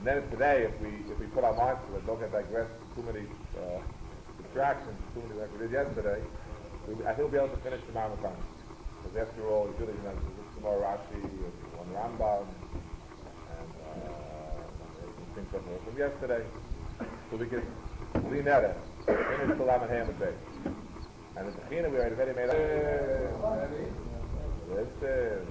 then today, if we put our minds to it, don't get digressed too many distractions, too many like we did yesterday, I think we'll be able to finish the Ma'amah. Because after all, we really, tomorrow Rashi, one Rambam, and things that were from yesterday, so we can lean at it, finish the Lam and Ham today. And the Bechina we already made up. Listen.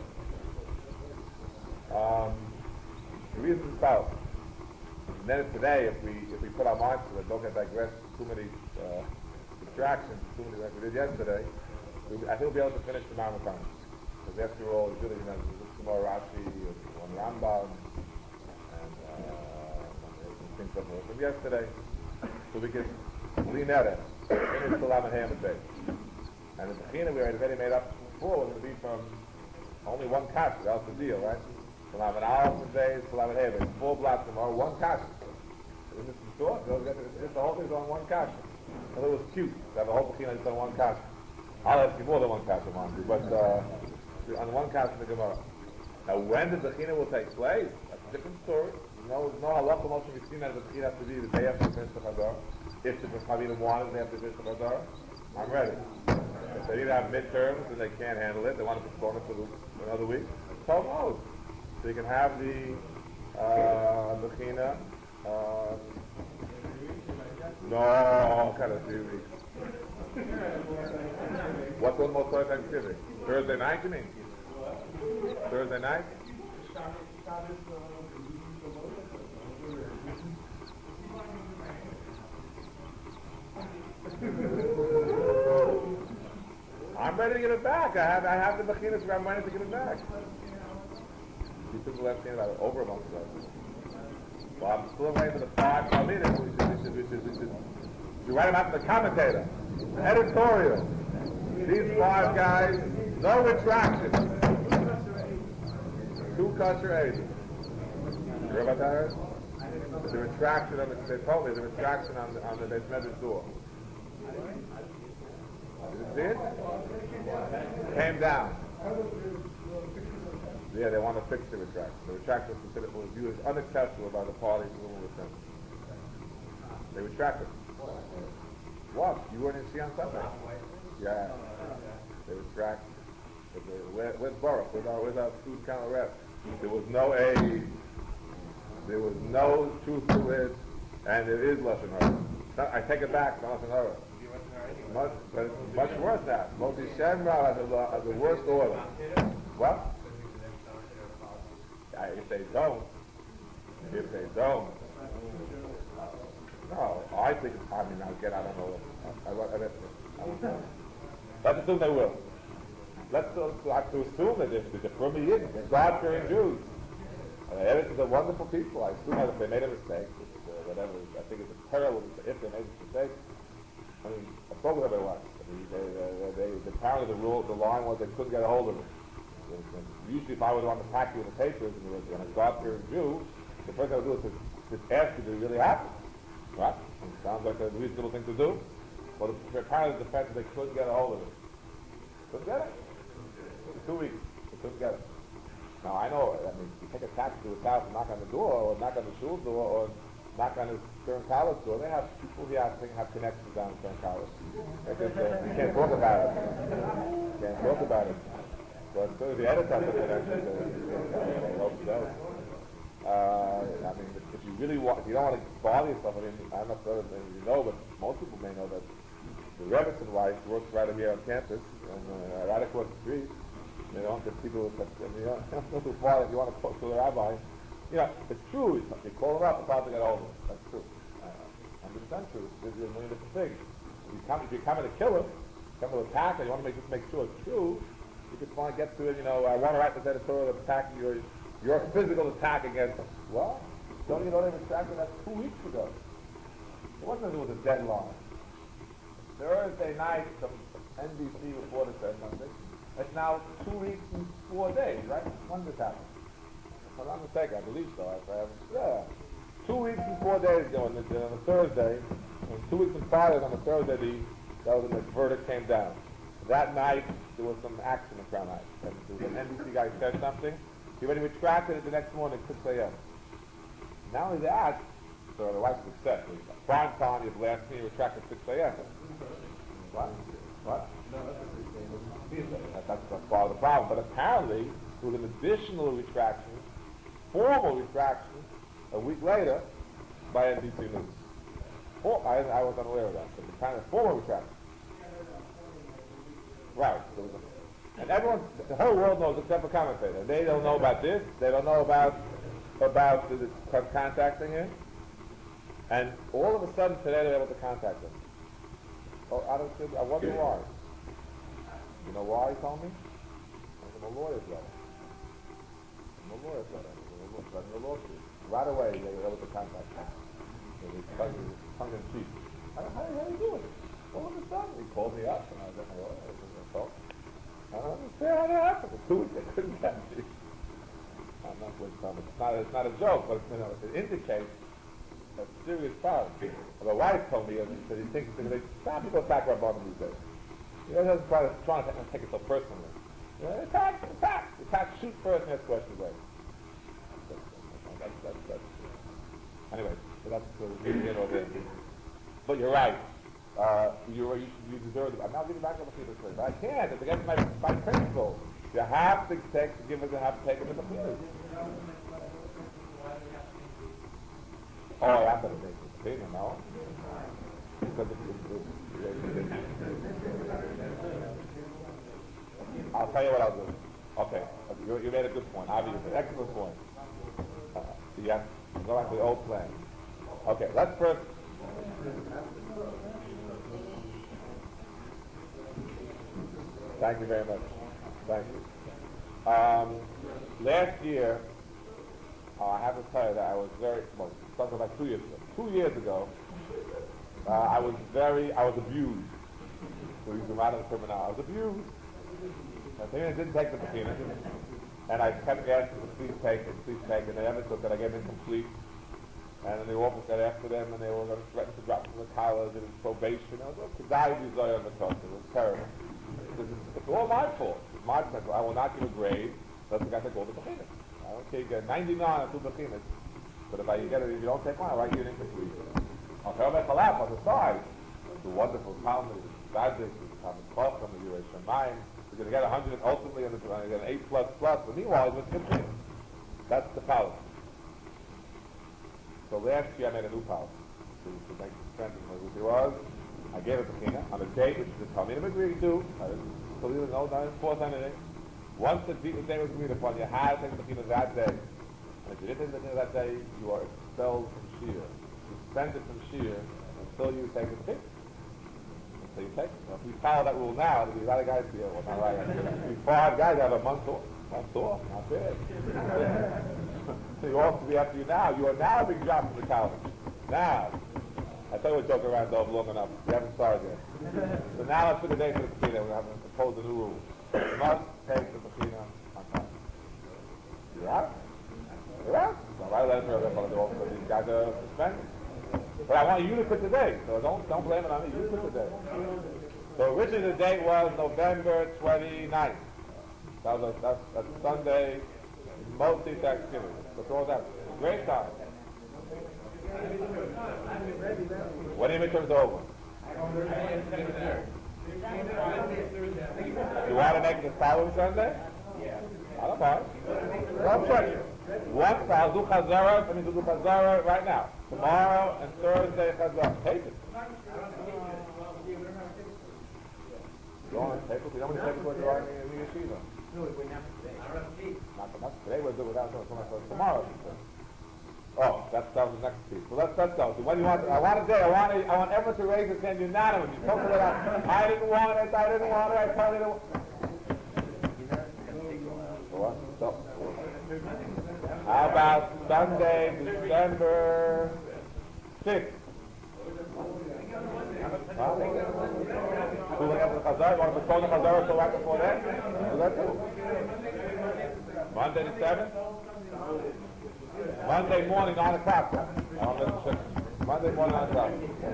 The reason is about. And then today, if we put our minds to it, don't get digressed too many distractions, too many like we did yesterday, I think we'll be able to finish the Ma'amah. Because after all, really, tomorrow Rashi, one Rambam, and things that were from yesterday, so we can lean at it, finish the Lam and Ham today. And the Bechina we already made up before was going to be from only one kasha. That was the deal, right? We'll have an hour from days, we'll have an Hebed. 4 blocks tomorrow, one kasha. Isn't this the thought? The whole thing's on one kasha. And it was cute to have the whole Bechina just on one kasha. I'll ask you more than one kasha, mind you, but on one kasha in the Gemara. Now, when the Bechina will take place, that's a different story. No halacha motion we've seen that the Bechina has to be the day after the finish of Hadar. If the Chavim wanted, they have to finish the Hadar. I'm ready. If they either have midterms and they can't handle it, they want to postpone it for another week, so knows. So you can have the Bechina, no, kind of 3 weeks. What's one more time Thanksgiving? Thursday night, you mean? Thursday night? I'm ready to get it back. I have the Bechina, so I'm ready to get it back. You took the left hand about over a month ago. Well, I'm still waiting for the 5 minutes. We write them out to the commentator. Editorial. These 5 guys, no retraction. 2 kosher ages. You heard about that? There's a retraction on the, they told me there's a retraction on the Beis Medrash door. Did you see it? Came down. Yeah, they want to fix the retraction. The retraction was viewed as unacceptable by the parties who were with them. They retracted. What? You weren't in Sea on Sunday? Yeah. They retract. Where's Baruch? Where's our student council rep? There was no aid. There was no truth to it. And there is Lashon Hara. I take it back. It's not Lashon Hara. But it's much worse now. Moshe Shemra has the worst order. What? If they don't, no, I think it's time now. Get out of nowhere. Let's assume they will. Let's have to assume that they're from the Yidden, they're God-fearing Jews. They're wonderful people. I assume that if they made a mistake, whatever, I think it's a terrible mistake. If they made a mistake, I mean, I spoke with everyone. Apparently the line was they couldn't get a hold of it. Usually if I was on the pack you with the papers and you were a God-fearing Jew, the first thing I would do is to ask you, do you really happen? Right? It sounds like a reasonable thing to do. Well, apparently the fact that they couldn't get a hold of it. Couldn't get it. For 2 weeks. They couldn't get it. Now I know, I mean, you take a taxi to his house and knock on the door, or knock on the shul door, or knock on his Stern College door. They have people here, I think, have connections down in Stern College. You can't talk about it. You can't talk about it. But as soon as the editor has a connection, I hope so. I mean, if you really want, if you don't want to bother yourself, I mean, I'm not sure if you know, but most people may know that the Rebbetzin wife works right here on campus, and right across the street. You know, because people, you don't go too far if you want to talk to the rabbi. You know, it's true. You call her up, it's hard to get over. That's true. 100% true. There's a million different things. If you're coming to kill her, come to attack her, you want to make sure it's true. You can finally get to it. You know, I want to write this editorial attacking your physical attack against us. Well, don't you know they retracted that 2 weeks ago? It wasn't as it was a deadline. Thursday night, some NBC reporter said something. It's now 2 weeks and 4 days, right? When did this happen? If I'm not mistaken, I believe so. Yeah. 2 weeks and 4 days ago on a Thursday, and 2 weeks and 5 days on a Thursday, the verdict came down. That night, there was some action in Crown Heights. And an NBC guy said something. He already retracted it the next morning at 6 a.m. Not only that, so the wife's upset. Prime time, you blast me, you retract at 6 a.m. What? What? That's part of the problem. But apparently, with an additional retraction, formal retraction, a week later, by NBC News. I was unaware of that. But the kind of formal retraction. Right. And everyone, the whole world knows except for commentator. They don't know about this. They don't know about the contacting him. And all of a sudden today they're able to contact him. Oh, I wonder why. You know why he told me? I'm a lawyer's letter. I'm a lawyer's letter. I'm a lawsuit. Right away they were able to contact him. Tongue in cheek. How are you doing? All of a sudden he called me up and I was like, oh, I was going to talk. I don't understand how that happened. For 2 weeks they couldn't get me. I'm not going to tell them. It's not a joke, but it indicates a serious problem. My wife told me that he thinks some people attack Rabbanim these days. He doesn't try to take it so personally. Attack, shoot first and ask questions later. That's anyway, so that's reading it over there. But you're right. You deserve it. I'm not giving back on the people today, but I can't. It's against my principle. You have to give it, you have to take it in the field. Oh, I have to make it clean, no? Because I'll tell you what I'll do. Okay, you made a good point. Obviously, excellent point. So you have to go back to the old plan. Okay, let's first. Thank you very much. Thank you. Last year, I have to tell you that I was talking about 2 years ago. 2 years ago, I was abused. So use the modern terminology. I was abused. I didn't take the Bechina, and I kept asking to please take it, and they never took it. I gave it incomplete. And then the office got after them, and they were going to threaten to drop from the college, and it was probation. I was to die with Zoya on the top. It was terrible. It's all my fault. It's my fault. I will not give a grade. That's the guy that called the Bechina. I don't care. You get 99 on 2 Bechinas. But if you don't take one, I'll write you an incomplete. I'll tell about Chalap on the side. The wonderful Talmud, Zadik, Talmud Koch, on the Yerei Shemayim. You're going to get 100 and ultimately you're going to get an 8++. But meanwhile, it's complete. That's the policy. So last year I made a new policy to make the strength of what it was. I gave it to Bechina on a date which the Talmidim agreed to. So there was no enforce anything. Once the day was agreed upon, you had to take the Bechina that day. And if you didn't take the Bechina that day, you are expelled from Shir. Suspended from Shir until you take the Bechina. So you take it. Now, if we follow that rule now, there'll be a lot of guys here. Well, not right. We 5 guys have a month off. Month off, not bad. So you ought to be after you now. You are now being dropped from the college. Now. I thought we'd joke around over long enough. We haven't started yet. So now let's put the date for the Bechina. We have to impose a new rule. You must take the Bechina on time. You out? You're out? So I write a letter to the office. These guys are suspended. But I want you to quit today. So don't blame it on me. You quit today. So originally the date was November 29th. That's Sunday, mostly Thanksgiving. So throw that. Great time. When your midterms are over? You want to make it the following Sunday? I don't mind. Don't check. Once I'll do Chazara, do Chazara right now. Tomorrow and Thursday Chazara. Take it. Go on, take it. You don't want to take it when you're in the yeshiva. No, it wouldn't happen today. Not today, we'll do it without tomorrow. Oh, that's the next piece. So let's go. So what do you want? I want a day. I want everyone to raise his hand unanimously. Talk about that. I didn't want it. I totally didn't want it. So, how about Sunday, December 6th? Pulling up the Chazar. You want to postpone the Chazar until right before that? Do that too. Monday the 7th? Monday morning, 9 o'clock. Monday morning, 9 o'clock.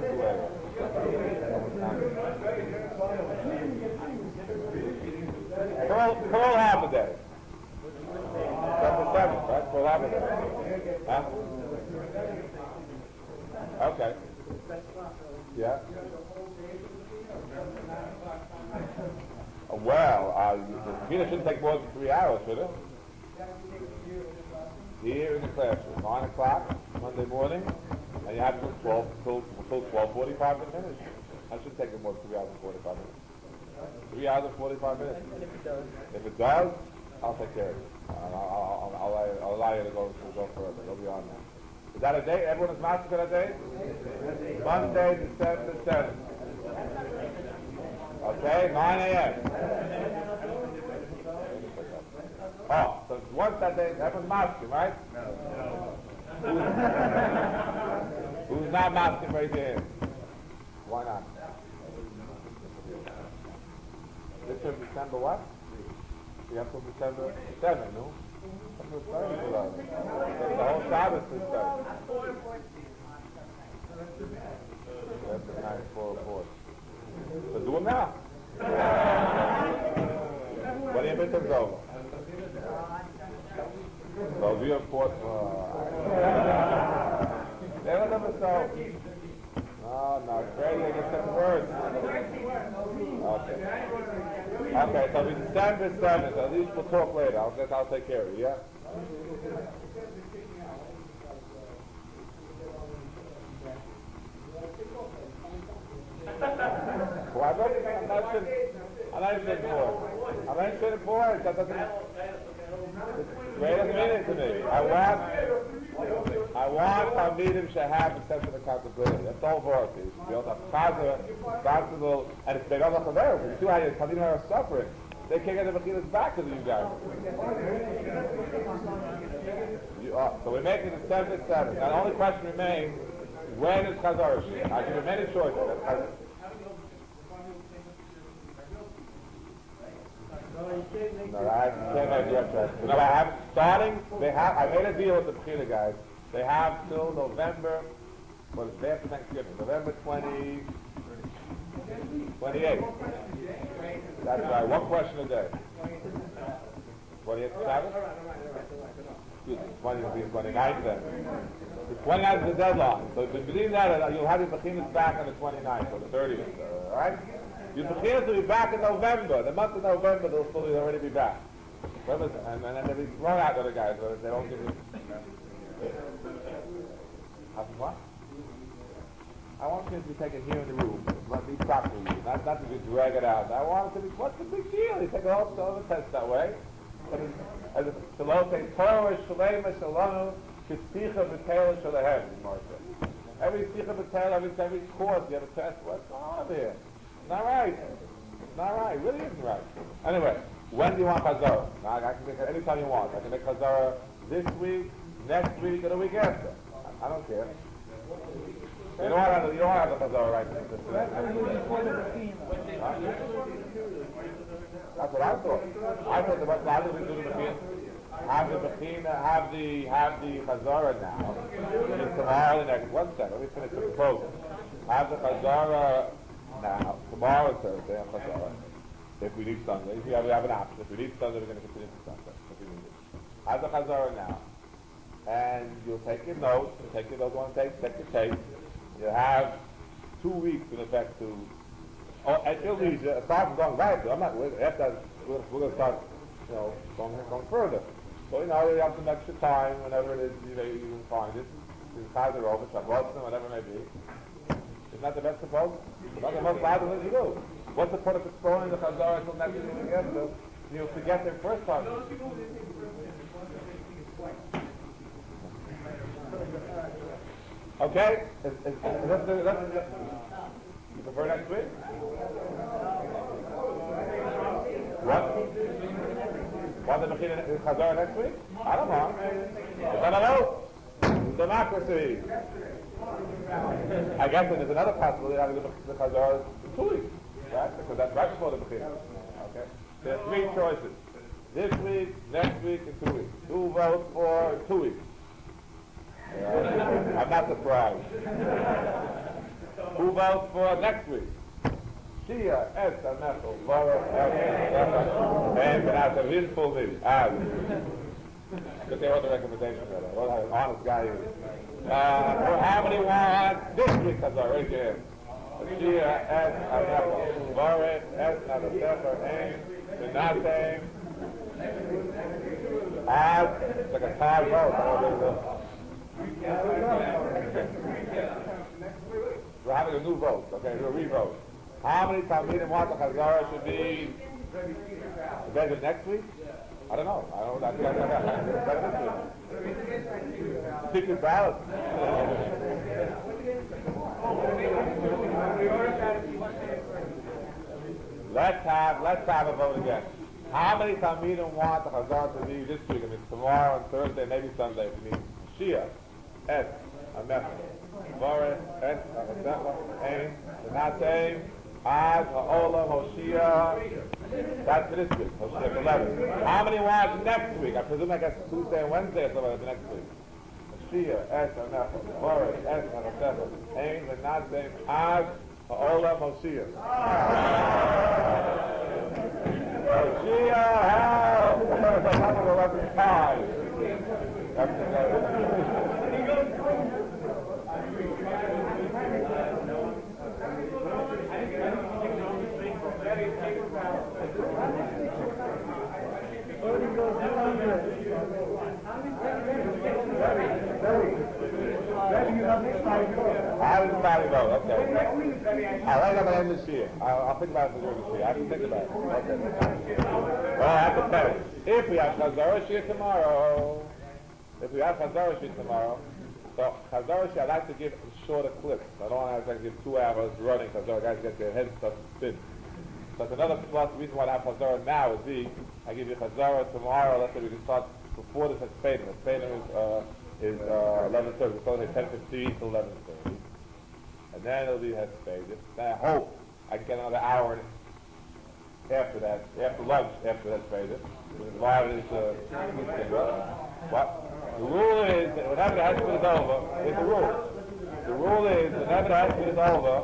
Pearl Harbor Day. December 7th, right? Pearl Harbor Day. Huh? Yeah. Well, the Bechina shouldn't take more than 3 hours, should it? Here in the classroom, 9 o'clock Monday morning, and you have till 12:45 to finish. That should take more than 3 hours and 45 minutes. 3 hours and 45 minutes. If it does, I'll take care of it. I'll allow you to go further. Go beyond that. Is that a date? Everyone is master for that date? Monday, December 7th. Okay, 9 a.m. Oh, so once that day, everyone's masking, right? Who's not masking right there? Why not? This is December what? We have till December 7, no? December 30 for us. The whole Sabbath is 30. That's the 9-4-4. So do it now. When your midterm's over. So do your fourth. Never never so. No, it's ready. I get some words. Okay. Okay, so it's December 7th. At least we'll talk later. I'll take care of it, yeah? Why not? I'm not even bored. I'm not even bored. That doesn't... Wait a minute to me. I want Talmidim should have a sense of accountability. That's all for it. You should be able to have chazah, responsible, and if they don't look available, you see how your Talmidim are suffering. They can't get the Bechinas back to you guys. So we're making it 7-7. Now the only question remains, when is Chazar? I give you many choices. No, I can't have the choice. No, I have starting. I made a deal with the Bechina guys. They have till November. Well, it's day after Thanksgiving. November 28th. That's right. One question a day. 28th Sabbath? Excuse me. 29th then. The 29th is the deadline. So between that, you'll have your Bechinas back on the 29th or the 30th. All right? Your Bechinas will be back in November. The month of November, they'll fully already be back. And then they'll be thrown out to the guys, but they don't give you... What? I want things to be taken here in the room. Let me properly. Not to be drag it out. I want it to be, what's the big deal? You take a whole test that way. As Shalom says, Torah Shalema Shalom K'Sicha B'Teila Shalahem, Martha. Every Sicha B'Teila, every course, you have a test. What's going on here? It's not right. It's not right. It really isn't right. Anyway, when do you want Chazara? Now, I can make it anytime you want. I can make Chazara this week, next week, or the week after. I don't care. You don't want to have the Chazara right now. That's what I thought. I thought the Bechina would do the Bechina. Have the Bechina, have the Chazara now. And tomorrow, the next 1 second. Let me finish the proposal. Have the Chazara now. Tomorrow is Thursday and Chazara. If we need Sunday, we have an option. If we need Sunday, we're going to continue to Sunday. If we need it. Have the Chazara now. And you'll take your notes. You'll take your notes on tape. Take your tape. You have 2 weeks in effect to. At your leisure, aside from going right, I'm not. After we're going to start, going further. So you have some extra time whenever it is you can find it. You can pass it over, Shabbos, whatever it may be. Isn't that the best proposal? It's not the most logical thing to do. What's the point of exploring the Chazara until next week together? You'll forget their first time. Okay? You prefer next week? What? Want the Bechina Chazara next week? I don't know. It's not a vote. Democracy. I guess there's another possibility having the Chazara in 2 weeks. Right? Because that's right before the Bechina. Okay? There are 3 choices. This week, next week, and 2 weeks. Who votes for 2 weeks? I'm not surprised. Who votes for next week? Shia, Esther, Mechel, Vora, and Benata, Rinful, maybe. Because they wrote the recommendation for that. What an honest guy he is. How many want this week? That's our raise your hand. Shia, Es, Anefa. Boris, Es, Nadasefer, Ein, Benatem. As, it's like a tie vote. We're having a new vote, okay, we'll re-vote. How many Talmidim want the Chazara should be invented next week? I don't know. Secret ballot. Let's have a vote again. How many Talmidim want the Chazara to be this week? I mean, tomorrow and Thursday, maybe Sunday. If you mean Shia, Es, Amefa, Boris, Es, Amefa, Ein, Benatem, Az, Ha'olam, Hoshia. That's for this week. Hoshia 11. How many want next week? I presume I guess Tuesday and Wednesday or something like next week. Hoshia, Es, Amefa, Boris, Es, Amefa, Ein, Benatem, Az, Ha'olam, Hoshia. Hoshia, help! I'm going to let them tie. I'll think about it during the year. I have to think about it. Okay. Well, I have to tell you. If we have Chazara Shia tomorrow, so Chazara Shia, I like to give shorter clips. I don't want to give 2 hours running because our guys get their heads stuck and spin. So that's another plus. The reason why I have Chazara now is I give you Chazara tomorrow. Let's say we can start before this at Spain. Spain is 11:30. So it's 10:15 to 11:30. And then it'll be Hespedes. Then I hope I can get another hour after that, after lunch, after Hespedes. What? The rule is that whenever the Hesped is over, it's the rule. The rule is whenever the Hesped is over,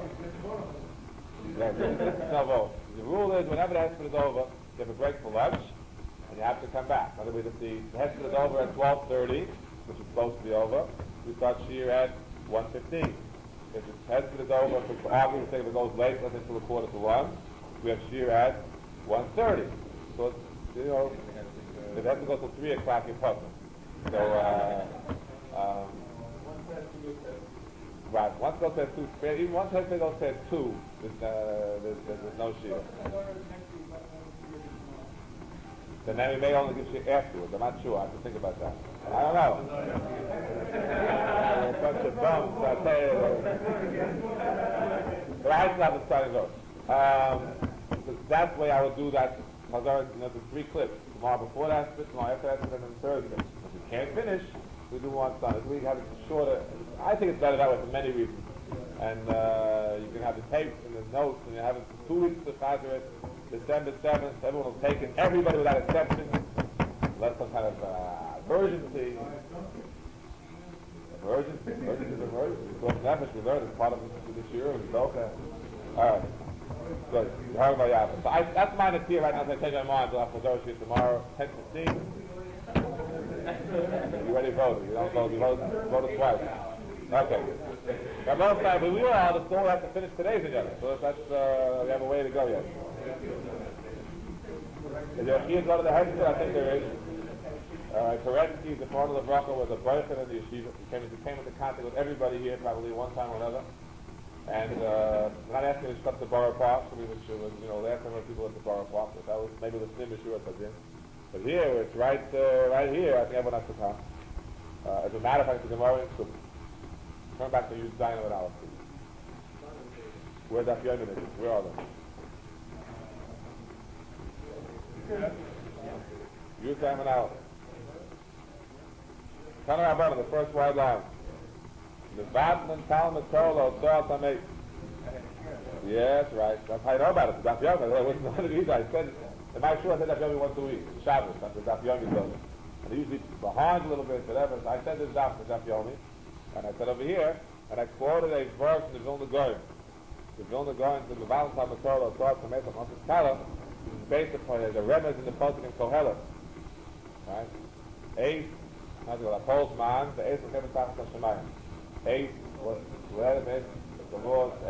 the rule is whenever the Hesped is over, you have a break for lunch, and you have to come back. In other words, if the Hesped is over at 12:30, which is supposed to be over, we start Shir at 1:15. If the Hesped is over, if for argument's sake, if it goes late, let's say until 1:45, we have Shir at 1:30. So, you know, if it has to go till 3 o'clock, you're puzzled. So, right, once it goes to 2, even once it goes to 2, there's no Shir. Then we may only give Shir afterwards. I'm not sure. I have to think about that. I don't know. Bunch of bums, I tell you. But I still have the starting vote. So that's the way I would do that. The 3 clips. Tomorrow before that, tomorrow after that, and then Thursday. If we can't finish, we do one Sunday. We have it shorter. I think it's better that way for many reasons. And you can have the tapes and the notes, and you have it for 2 weeks to Chazar it. December 7th, everyone will take it. Everybody without exception. Unless some kind of emergency. Emergency. We learned as part of this year. Okay. All right. Good. So that's my idea right now. As I change my mind, I'll have to go tomorrow, 10:15. You already voted. You don't vote. You voted twice. Okay. Now, most times, we will all still have to finish today's together. So that's we have a way to go yet. Is there a key to go to the Hesed? I think there is. Kerensky, the part of the Bracha, was a Baruch in the yeshiva. He came into contact with everybody here probably one time or another. And we're not asking him to come to Borough Park, which was, last time when people went to Borough Park, but that was maybe the same issue at Tadin. But here, it's right here, I think everyone has to come. As a matter of fact, the Gemara in Sukh. Turn back to Yud Zayin and Aleph. Where Daf Yomi is? Where are they? Yud Zayin and Aleph. Tana Rabbanan, the first white line. The Vatman Talmud Torah Tzal Tamei. Yes, right. That's how you know about it. Daf Yomi. I wasn't know it either. I said, am I sure I said Daf Yomi once a week? Shabbos. That's what Daf Yomi does. And usually behind a little bit, whatever. So I said this Daf Yomi. And I said over here, and I quoted a verse in the Vilna Gaon. The Vilna Gaon, the Vatman Talmud Torah Tzal Tamei from Moshe Kala, is based upon the remez in the Pasuk in Kohelet. Right? Eight. How's it called? Holds man. The eight was never talking to Shemayim. 8 was where it is, the Lord's 8,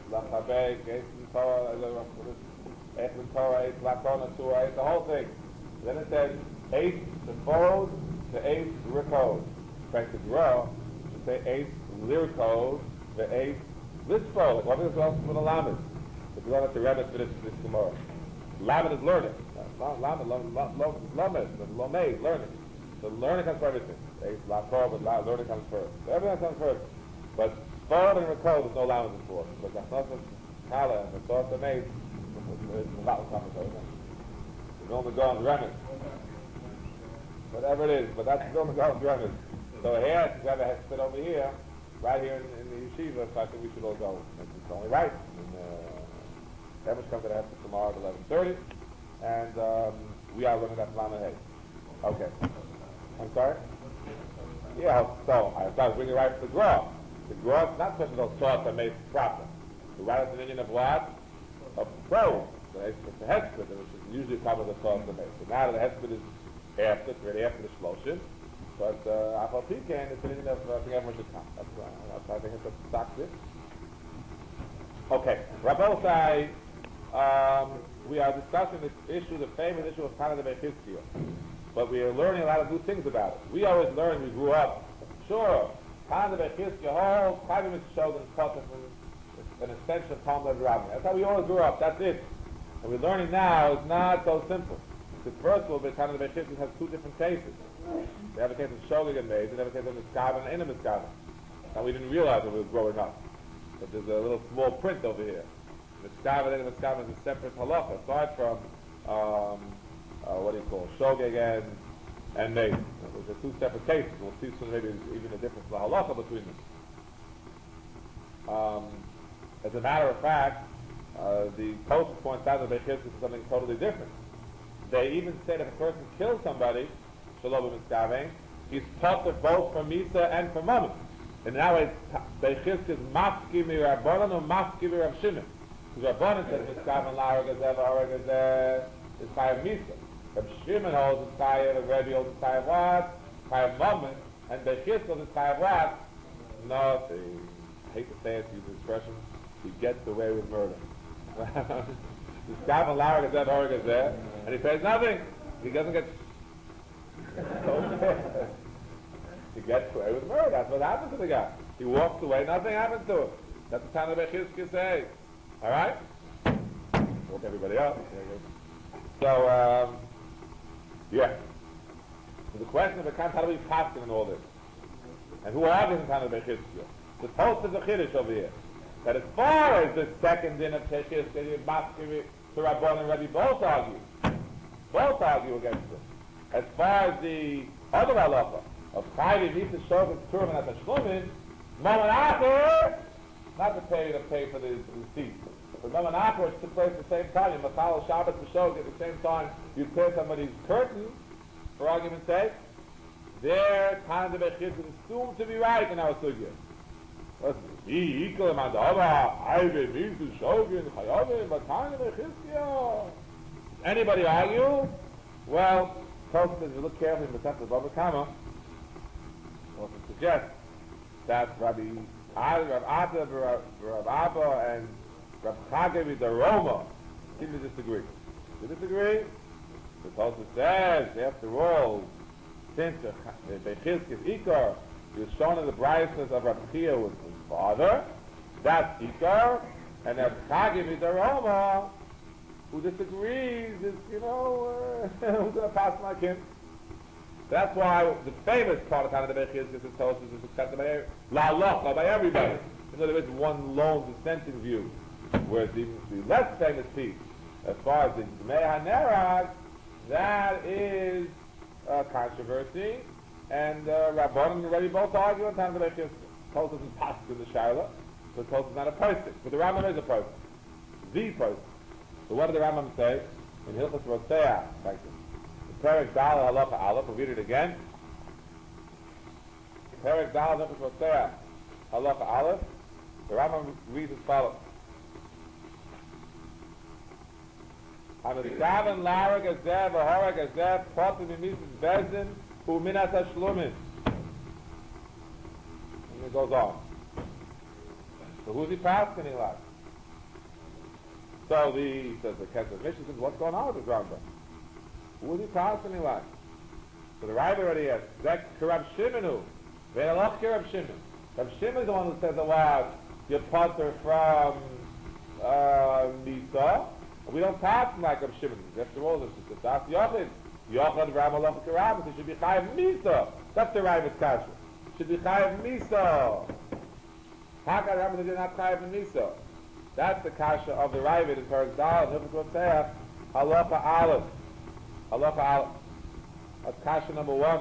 lachabek, eis l'Torah, eis l'Torah, eis l'Akona, eis the whole thing. Then it says eis l'Fod, the eis l'Rikod. In fact, the Gemara should say eis l'Rikod, the eis l'Sfod. What is else with a lamed? But we don't have to read it for this Gemara. Lamed is learning. Lamed, learning. So learning comes first. Eis l'Akor, but learning comes first. So everything comes first. But Sfod and Rikod, there's no lamed in fourth. But the Achnosas Kala and the Sfod and Eis, it's not common. You only go on Remes. Whatever it is, but that's still the Golden Remes. So here, since we have a headset over here, right here in the yeshiva, so I think we should all go. It's only right. Everyone's come to the headset tomorrow at 11:30, and we are learning that Lamed Hay. Okay. I'm sorry? Yeah, so I thought I was bringing right for the Gra. The Gra is not such as those thoughts that made proper. The right is an Indian of what? Of pro. So it's the headset, which is usually part of the thoughts that made. So now the headset is after, it's already after the Shloshim. But Afal Piken is an Indian of, I think everyone should come. That's why I think it's a stock this. Okay. Rabbosai, we are discussing this issue, the famous issue of Tanah Bechizkiah. But we are learning a lot of new things about it. We always learn, we grew up. Sure, Tanah Bechizkiah, whole Chaim Shogun taught us an extension of Talmud Rabbah. That's how we always grew up, that's it. And we're learning now is not so simple. Because first of all, Tanah Bechizkiah has two different cases. They have a case of Shogeg and Meis, and they have a case of Miskaven and Inam Miskaven. Now we didn't realize when we were growing up. But there's a little small print over here. Miskaven and Inam Miskaven is a separate halacha, aside from what do you call Shogeg and Meis. Those are two separate cases. We'll see soon maybe even a difference in the halacha between them. As a matter of fact, the Tosfos points out that Bechizkiah is something totally different. They even say that if a person kills somebody, Shalom Miskaven, he's taught both for Misa and for Mammon. And now Bechizkiah is Mafki mi Rabbanan or Mafki mi Rav Shimon. Because Rabbanan says Miskaven La'aragazev Aragazev is Chayav Misa. Rav Shimon holds the Chayav, the Rebbe holds the Chayav what? Chayav Mammon. And Bechizkiah holds the Chayav what? Nothing. I hate to say it, to use the expression, he gets away with murder. Miskaven La'aragazev Aragazev, and he pays nothing. He doesn't get he gets away with murder. That's what happens to the guy. He walks away, nothing happens to him. That's the Tanah Bechizkiah say. Alright? Woke everybody up. So, yeah. So the question of how do we pass in all this? And who argues in Tanah Bechizkiah? The Tosfos is a Chiddush over here. That as far as the second din of Bechizkiah, Mafki to Rabban and Rebbe both argue against it. As far as the other halacha of Chayv Misa Shogeg Turim and Atashlumin, Mammon Acher, not the pay for the receipt. But Mammon Acher, which took place at the same time, in Machal Shabbat Shogeg, at the same time you tear somebody's curtain, for argument's sake, their Tanah Bechizkiah is assumed to be right in our sugya. Anybody argue? Well, Tosfos, if you look carefully in the Masechta Bava Kama, also suggests that Rav Ata, Rav Abba, and Rav Chagay Daroma seem to disagree. Do you disagree? The Tosfos says, after all, since Bechizkiah is Ikar, he was shown in the brightness of Rav Chia with his father, that's Ikar, and Rav Chagay Daroma, who disagrees is, who's going to pass my kin. That's why the famous part of Tanah Bechizkiah is accepted by everybody. There is one lone dissenting view, whereas the less famous piece, as far as the Mei HaNerag, that is controversy, and Rabban and Rebbe both argue on Tanah Bechizkiah. Tosfos isn't passed in the Shaila, so Tosfos is not a person, but the Rambam is a person. The person. So what did the Rambam say? In Hilchos Roseah, like this. The Perek Dal Halacha Aleph, we'll read it again. Perek Dal Hilchos Roseah Halacha Aleph, the Rambam reads as follows. Hamiskaven Larag Azeh V'Horag Azeh Potim Mises Bezin U'Minas HaShlumin. And it goes on. So who's he passing like? So he says the Kesef Mishnah says, what's going on with this Rambam? Who is he constantly like? So the Rebbe already asked, Zek Rab Shimonu, Ve'elach Rab Shimon. Rab Shimon is the one who says, wow, you're potter from Misa. We don't pass him like Rab Shimon. After all, this is the Das Yochid. Yochid Ram Alach Karab, so it should be Chayav Misa. That's the Rebbe's kasha. Should be Chayav Misa. How can Rebbe did not Chayav Misa? That's the kasha of the Rebbe in Perek Dal, and Hilchos Rotzeach, Halacha Aleph. Halacha Aleph. That's kasha number one.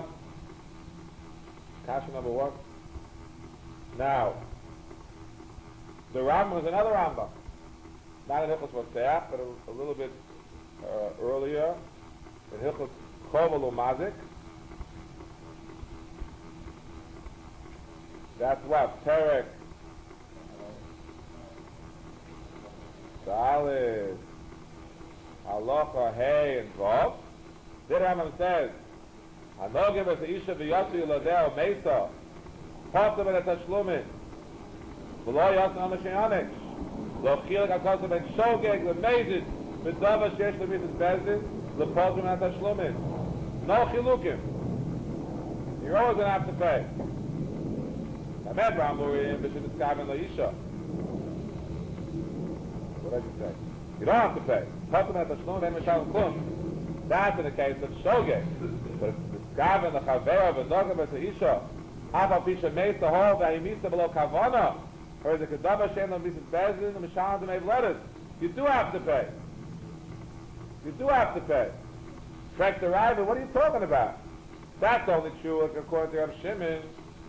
Kasha number one. Now, the Rambam is another Rambam. Not in Hilchos Rotzeach, but a little bit earlier. In Hilchos Chovel Umazik. That's what? Perek Dalet Halacha Hey and Vav. The Rambam says, "Hanogim es isha v'yatzu yiladeo meisa, potem et tashlumin, v'lo yasna amashiyanik, lo chilek akasim et shogeg l'meizid, v'dava shesh l'mitzvah bezdin, l'potem et tashlumin. No chilukim. You're always going to have to pay. Hamed Ramurim b'shem eskaven l'isha. What did you say? You don't have to pay. Potem et tashlumin and mishalem klum. That's in the case of shogeg. But if the skaven, the chavera, the nogam, the isha, hafal pisha meis the whole, v'ayimisa below kavana, or the kedava shem no mitzvah bezdin, the mishalim to make letters, you do have to pay. You do have to pay. Correct the Rebbe, what are you talking about? That's only true according to Rav Shimon,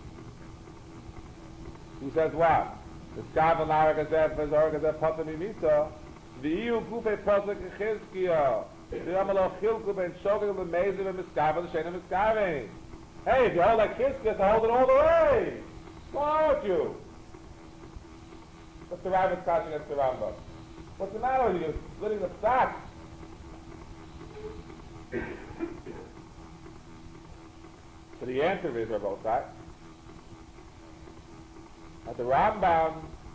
who says what? The skaven l'aragazeh, v'zoragazeh, potem imisa, v'iyu gufe posek echizkiya. Hey, if you hold like Chizkiah, to hold it all the way. What's wrong with you? What's the Rebbe's kasha against the Rambam? What's the matter with you? You're splitting the sack. So the answer is, Rabbi Osai, that the Rambam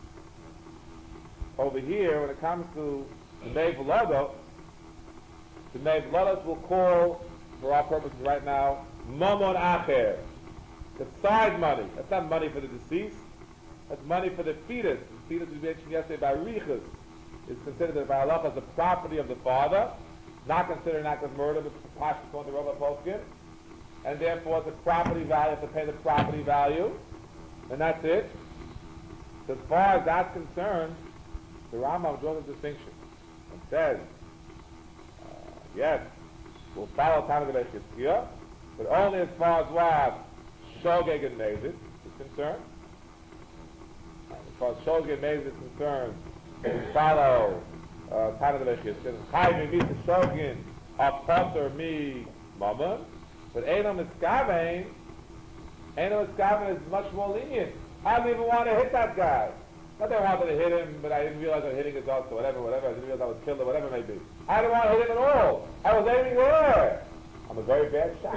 over here, when it comes to the Neiv Lodo, the Neiv Lodos will call, for our purposes right now, Mamon Acher. The side money. That's not money for the deceased. That's money for the fetus. The fetus we mentioned yesterday by Riches is considered by Allah as the property of the father, not considered an act of murder, but Pashas on the Rova Poskin. And therefore it's a property value, you have to pay the property value. And that's it. So as far as that's concerned, the Rambam draws a distinction and says, yes, we'll follow Tana B'Nei Chizkiah, but only as far as what Shogeg and Mezid is concerned. As far as Shogeg and Mezid is concerned, we follow Tana B'Nei Chizkiah. Chayvim mi to Shogin, Apotter mi Mammon, but Einam Eskavein is much more lenient. I didn't even want to hit that guy. Not that I wanted to hit him, but I didn't realize I was hitting his dog, so whatever. I didn't realize I was killed or whatever it may be. I didn't want to hit him at all. I was aiming there. I'm a very bad shot.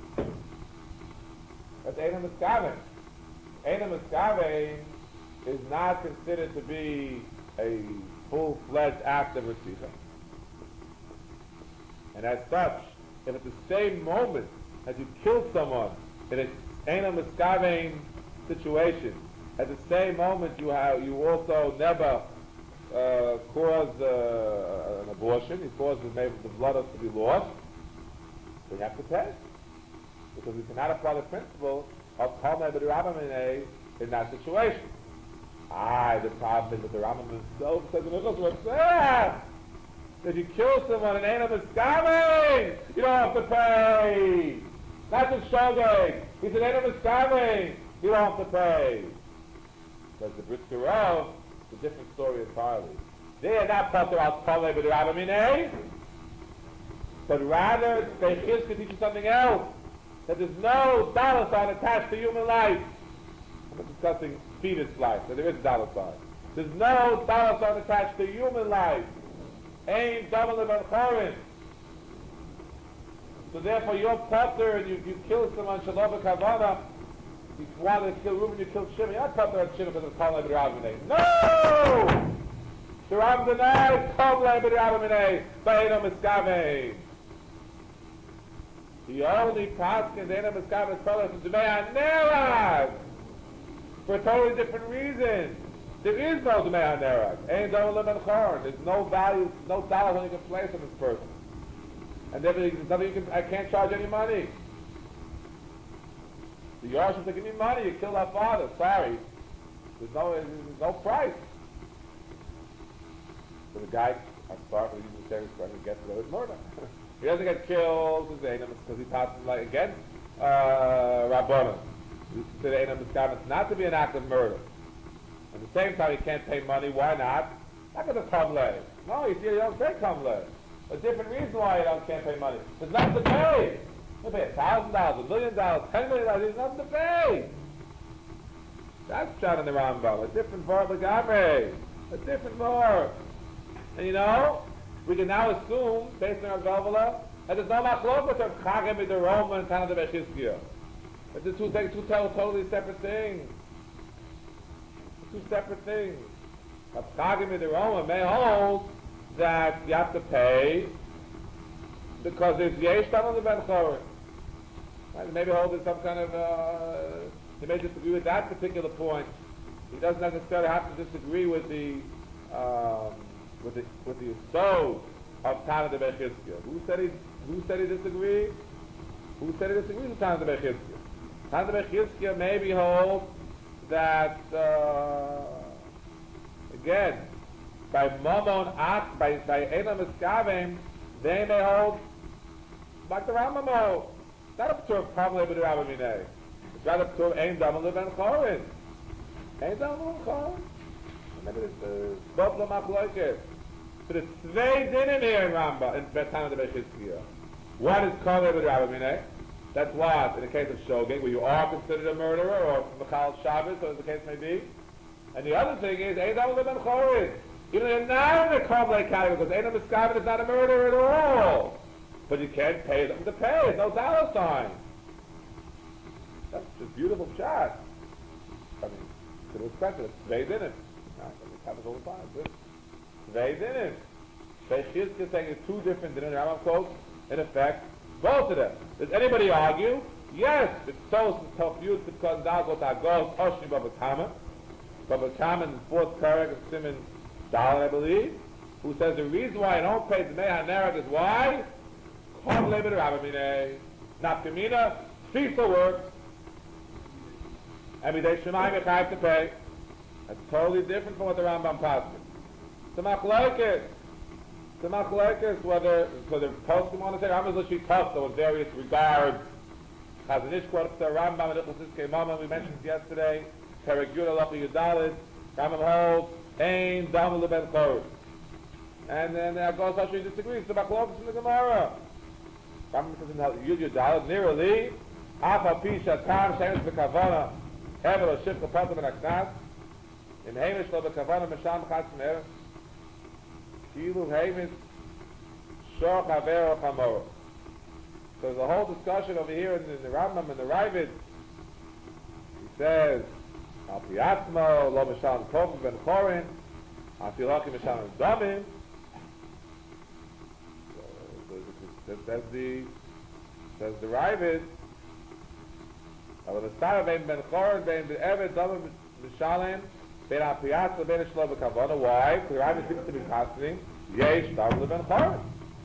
That's Einam Eskavein. Einam Eskavein is not considered to be a full-fledged act of Resicha. And as such, if at the same moment as you kill someone in an Einam Eskavein situation, at the same moment you also never cause an abortion, you cause the blood to be lost, so you have to pay. Because we cannot apply the principle of Talmud B'Rabbaminei in that situation. The problem is that the Rambam himself says in Hilchos if you kill someone in Einam Eskavein, you don't have to pay. That's a Shogeg. He said Einam Eskavein, you don't have to pay. Because the Brisker Rav, it's a different story entirely. They are not talking about Talmud B'Rabbaminei, but rather they could teach you something else. That there's no dollar sign attached to human life. I'm not discussing fetus life, so there is a dollar sign. There's no dollar sign attached to human life. Ain double of Chorin. So therefore you're potter and you kill someone, Shalom Kavana, you wanted to kill Reuben, you killed Shimon. You're not potter on Shimon because it's Talmud B'Rabbaminei. No! Sharam Danai, Tom Lebed Rabamine, Baino Miskave. He only passed in the Baino Miskave Kolas and Dmei HaNerag for a totally different reason. There is no Dmei HaNerag. Ain't no limit chorn. There's no value, no dollar when you can place on this person. And there's nothing you can, I can't charge any money. The Yarshim said, give me money, you killed our father. Sorry. There's no price. So the guy, I'm sorry for using the same expression, gets away with murder. He doesn't get killed because he passes like against Rabbanan. We consider Einam Miskaven not to be an act of murder. At the same time, he can't pay money. Why not? Not because of Kamle. No, you see, you don't pay Kamle. A different reason why you can't pay money. There's nothing to pay. You pay $1,000, $1 million, $10 million. There's nothing to pay. That's shot in the Rambam. A different verb, a different verb. And you know, we can now assume, based on our Gavla, that there's no machlokes of Chagim with the Roma and Tanah de Bechizkiya. It's two totally separate things. Two separate things. But Chagim with the Roma may hold that you have to pay because there's Yesh Tanah de Ben-Chorin. Right? Maybe hold there's some kind of, he may disagree with that particular point. He doesn't necessarily have to disagree with the soul of Tanah de Bechizkiya. Who said he disagreed? Who said he disagreed with Tanah de Bechizkiya? Tanah de Bechizkiya maybe hold that again by Mamon Ach by Einam Miskaven they may hold like the Rambam holds. It's not up to a problem with the Rabbaminei. It's rather up to Ein Dam Leben Chorin. Ein Dam Leben Chorin. Maybe it's both the Machlokes. So there's zwei dinim here in Rambam, in Tanah de Bechizkiya. One is called with Rabbaminei. That's what, in the case of Shogeg, where you are considered a murderer, or Michal Shabbos, or as the case may be. And the other thing is, Ein Dam Leben Chorin. Even though you're not in the Kamlei category, because Einam Miskaven is not a murderer at all. But you can't pay them to pay. There's no dollar sign. That's just beautiful shot. I mean, could have expected it. Zwei dinim. It happens all the time. Zwei dinim. Bechizkiya saying it's two different dinim. Rambam quotes, in effect, both of them. Does anybody argue? Yes. It's so confused because Dagot Agos Oshni Baba Kama. Baba Kama in the fourth parak of Siman Dalet, I believe, who says the reason why I don't pay Dmei HaNerag is why? Kom Lebed Rabbaminei. Nafkamina, FIFA works. I mean, they Shemayim Yechayiv to pay. That's totally different from what the Rambam passes. It's a machlokes, whether the poskim want to say Rambam is literally tough, though in various regards. Chazon Ish quotes the Rambam and Ilchos Iskei Mama, we mentioned yesterday. Perek Yud Halacha Yudalid. Rambam holds Ein Dam Leben Chorin. And then Agos Hashem disagrees. It's a machlokes in the Gemara. Rambam says in Yud Yudalid, nearly Af Al Pi Shatam Shemes B'Kavana Hevel O Shifcha Patam Ben Aknas Im Heimish Lo B'Kavana Mesham Chatz Me'er Kilu Heimish Shor Chaver Chamor. So there's a whole discussion over here in the Rambam and the Ravid. He says Al Pi Atzmo Lo Mesham Kofen Ben Chorin Al Pi Loki Mesham Damim. Says the Ravid. Aber das Tare ben Chorin ben Be'eved Damim Mishalem ben Al Pi Atzmo ben Shlo B'Kavana. Why? Because the Ravid seems to be passing Yesh Dam Ben Chorin.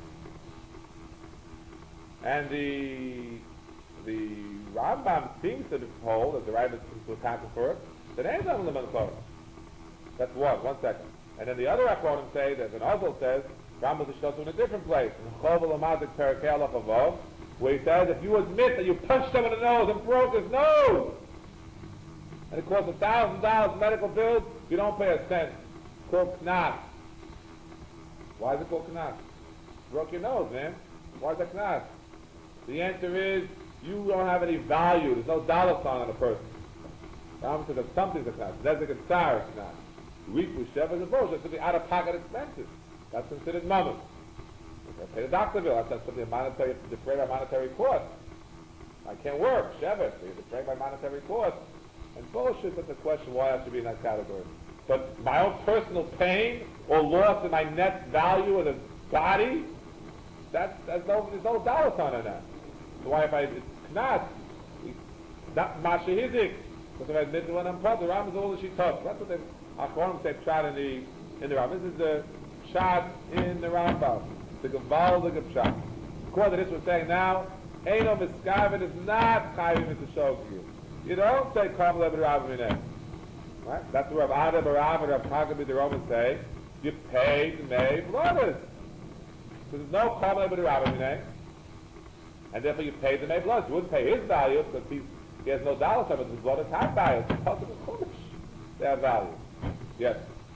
And the Rambam seems to hold, as the Ravid seems to attack it first, that Ein Dam Ben Chorin. That's one second. And then the other Achronim say, that an Ozel says, Rambam is in a different place. In Chovel Amazik Perek Elach Avov, where he says, if you admit that you punched him in the nose and broke his nose, and it costs $1,000 medical bills, you don't pay a cent. It's called Knas. Why is it called Knas? Broke your nose, man. Why is that Knas? The answer is, you don't have any value. There's no dollar sign on a person. Rambam says that something's a Knas. That's like a tsar Knas. Week with Shev is a vote. That's something out-of-pocket expenses. That's considered mammon. You pay the doctor bill. That's something monetary, defray by monetary cost. I can't work. Shevet. You defray by monetary cost. And bullshit. That's the question why I should be in that category. But my own personal pain or loss in my net value of the body, there's no dollar sign on that. So why if it's knas, not masha hizik, because if I admit to one unpad, the Rambam is all that she taught. That's what the Achronim said shot in the Rambam. This is the shot in the Rambam. The Gevaldige Pshat. According to this we're saying now, Eino Miskaven is not Chayim Mitzvah. You don't say Kam Leber Rav. Right? That's what Rav Ada Barav and Rav Chagam the Romans say. You pay the May Blooders. So there's no Kam Leber Rav, and therefore you pay the May Blooders. You wouldn't pay his value because he has no dollar sign, but his blood is have value. It's possible Chumash. They have value. Yes.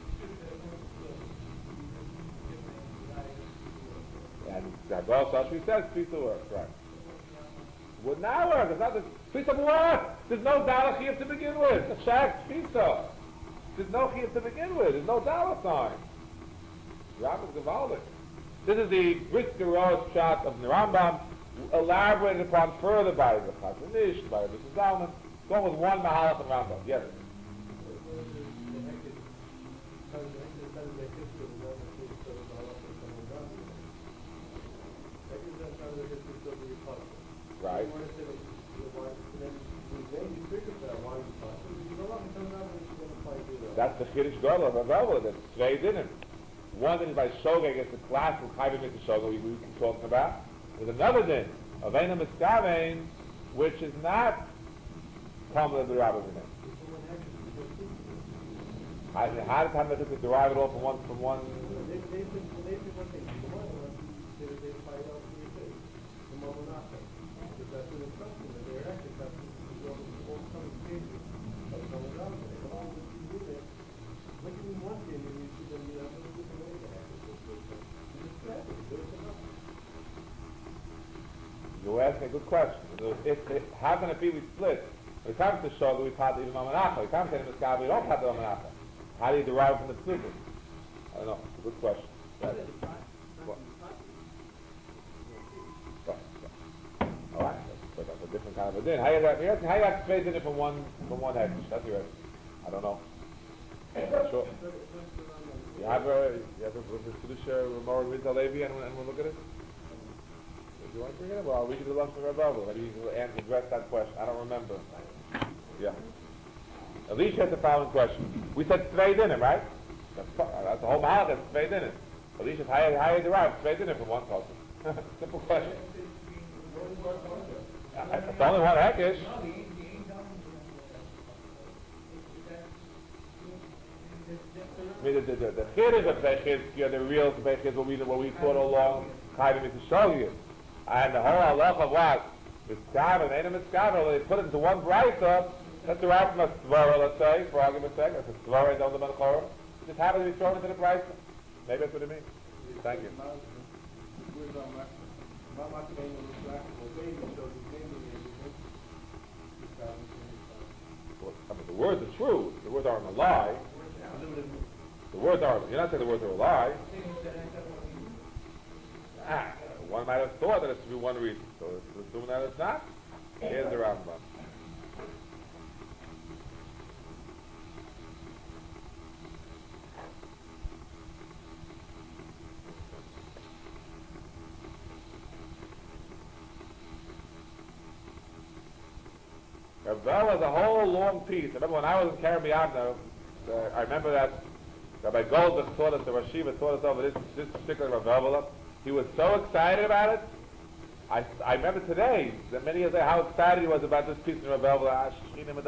And Gabal Shashvi says piece of work, right? Would not work. It's not the piece of work. There's no dollar chiyuv to begin with. It's a shag tfisa. There's no chiyuv to begin with. There's no dollar sign. Rambam Gavaldik. This is the Brisker Rosh shot of the Rambam, elaborated upon further by the Chazon Ish, by the Zalman. Going with one mahalach of Rambam. Yes. Right. That's the Chiddush Gadol of Rav, that's Tvei Dinim. One din is by Shogeg against the classical Chayvim Mitzvah Shogeg we were talking about. There's another din of Eina Miskavein, which is not common to the Rabbi Dinim. How does Hamlet derive it all from one? You're asking a good question. How can it be we split? When it comes to Shogeg, we part even Mamanacha. When it comes to Miskav, we don't part the Mamanacha. How do you derive from the splitting? I don't know. It's a good question. Right. All right. That's a different kind of a din. How you got straight in it from one hedge? That's your. I don't know. I'm not sure. You have a Chiddush Ramor Rizal Levi, and we'll look at it. Do you want to bring it up? Well, we can do the Lashon Rabbav. Maybe you can address that question. I don't remember. Yeah. Elisha has the following question. We said Tvei Dinim, right? That's the whole Mahal. That's Tvei Dinim. Elisha, how you derive Tvei Dinim from one person? Simple question. It's only one Hekesh. I mean, the Chiddush of Bechizkiya, the real Bechizkiya, what we thought all along, Chayvim is to show you. And the whole halach of what? Miskav and Eina Miskav, they put it into one brayta. That's the right from a svara, let's say, for argument's sake. That's a svara, don't the Menachorah. It just happens to be thrown into the brayta. Maybe that's what it means. Thank you. I mean, the words are true. The words aren't a lie. The words aren't. You're not saying the words are a lie. One might have thought that it should be one reason. So let's assume that it's not. Here's the Rambam. Rav is a whole long piece. I remember when I was in Kerem Yavna, I remember that Rabbi Goldberg taught us, the Rashiva taught us over this particular Rav. He was so excited about it. I remember today, that many years later, how excited he was about this piece in Rav and he was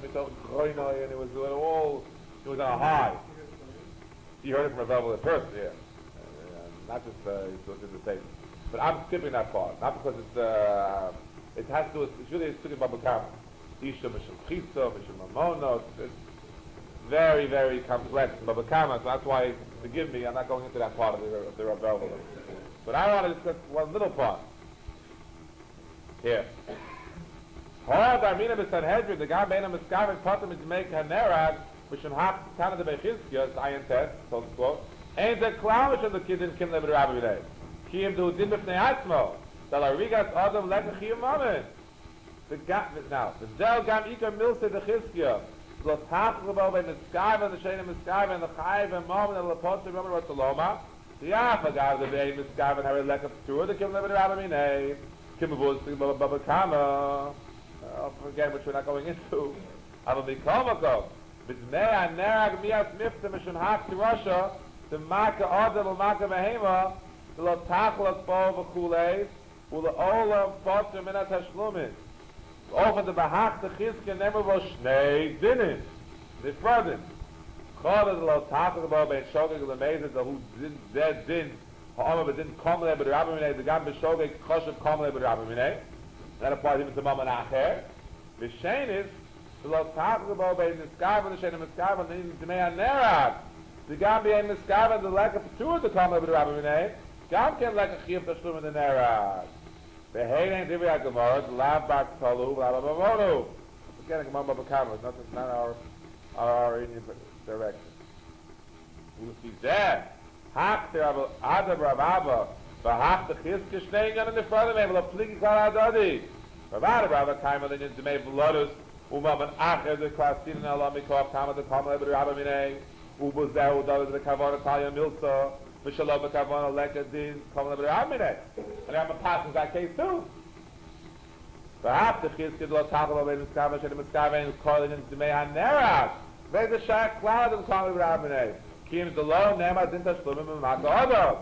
on a high. He heard it from Rav at first, yeah. Not just he was in the tape. But I'm skipping that part, not because it has to do with, it's really a student of Baba Kama. Isha, Mishal Chisa, Mishal Mamono, it's very, very complex in Baba Kama, so that's why, forgive me, I'm not going into that part of the Rav. But I want to discuss one little part. Here. Hor Darmina B'Sanhedrin, the Gam Beina Miskaven Potem is make Hanerad, Mishim Hap Tana de Bechizkiya, it's Ayin Tes, so to quote, Ein Zeh Klau Mishim the Kidin Kim Leber Rabbi B'nei. Kiyim Du Din B'Fnei Atzmo, Dal Arigas Adam Lekach Chiyim Mamen. Now, the Zel Gam Ikar Milse de Chizkiya, lo tachel bo bei miskayven, the shayne miskayven, the chayiv and mom, and the lepotzim, remember what the loma. The yafa gav the bei miskayven, hari lekaf tur, the kim leber rabbi minei, kim avuz, baba kama. Again, which we're not going into. Aber mikomako, mit mei anerag mias mifte mishun hak to Russia, the maka adam or maka behema, the lo tachel bo v'chulei, ule olam potzim minat hashlumin. Over the Bahach, the Chizke never was Shnei Dinin. Nifradim. Chod lo Tachel Bo Ben Shogeg Lemezed, the who did Din, Ha'omer B'Din Komle B'Rabbi Minei, the Gam B'Shogeg Choshev Komle B'Rabbi Minei. That applies even to Mama Nacher. V'Shein is, the lo Tachel Bo Ben Niskav, the Shein Niskav, and the Dmei HaNerag. The Gam B'Yein Niskav, the lack of Tur, the Komle B'Rabbi Minei. Gam Ken like a Chiv Tashlum in the Nerag. Behein Divya Gemara, the Lav Bak Talu, Lav Bavonu. Again, Gemara Babakama, it's not our Indian direction. We see that. Hak the Adab Rababa, Bahak the Chizke Shnei in the front of him, La Pliki Kal Adadi. Rabada Rabba Kaima, then into May Velodus, Umaman Acher, the Klasin and Alamikov, Kama the Kama, the Rabba Minei, Ubuzau, the Kavana Talia Milsa. V'shalom b'kavana lekadin kol ne'b'rabbi minei. And I'm a passing that case too. Perhaps the chizkid lo tachel ben miskaven shel miskaven calling in dmei hanerag. V'ez shak kladim kol ne'b'rabbi minei. Kim the lo nema din tashlumim b'mak ha'odov.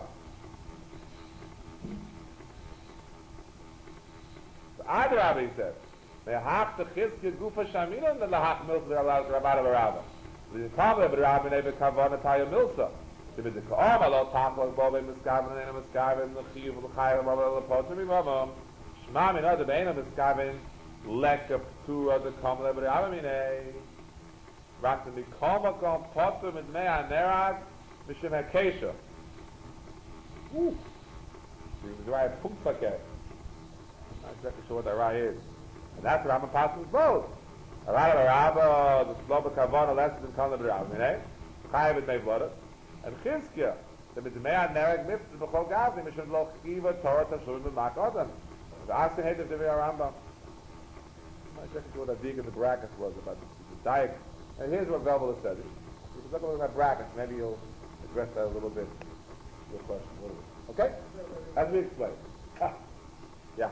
Adrabi he said, "Mehach the chizkid gufa shaminon lahach milsa rabada b'rabba. The kol ne'b'rabbi minei b'kavana taya milsa." The Kaama lo tachel bo ben miskaven and miskaven the chiyuv l'chayim lo potzim imamam. Shma min other bein miskaven lekaf tura the kam leber avminei. Rak the mikama kam potzim and mei hanerag mishim hakesha. Woo. The right punktverkehr. Not exactly sure what that right is. And that's what I'm a pastor's boat. A lot of the rabba, the slow kavana less than kam leber avminei. Chayiv it may blood. And Chizkiah, the B'dmei HaNerag Mifta B'chol Gavli, Mishum Lo Chiva Torah Tashurim B'mak Odom. The Asin Heid of Divrei Rambam. I'm not sure what that dig in the brackets was about the diet. And here's what Velbala said. If you look at my brackets, maybe you'll address that a little bit. Your question, a little bit. Okay? As we explained. Yeah.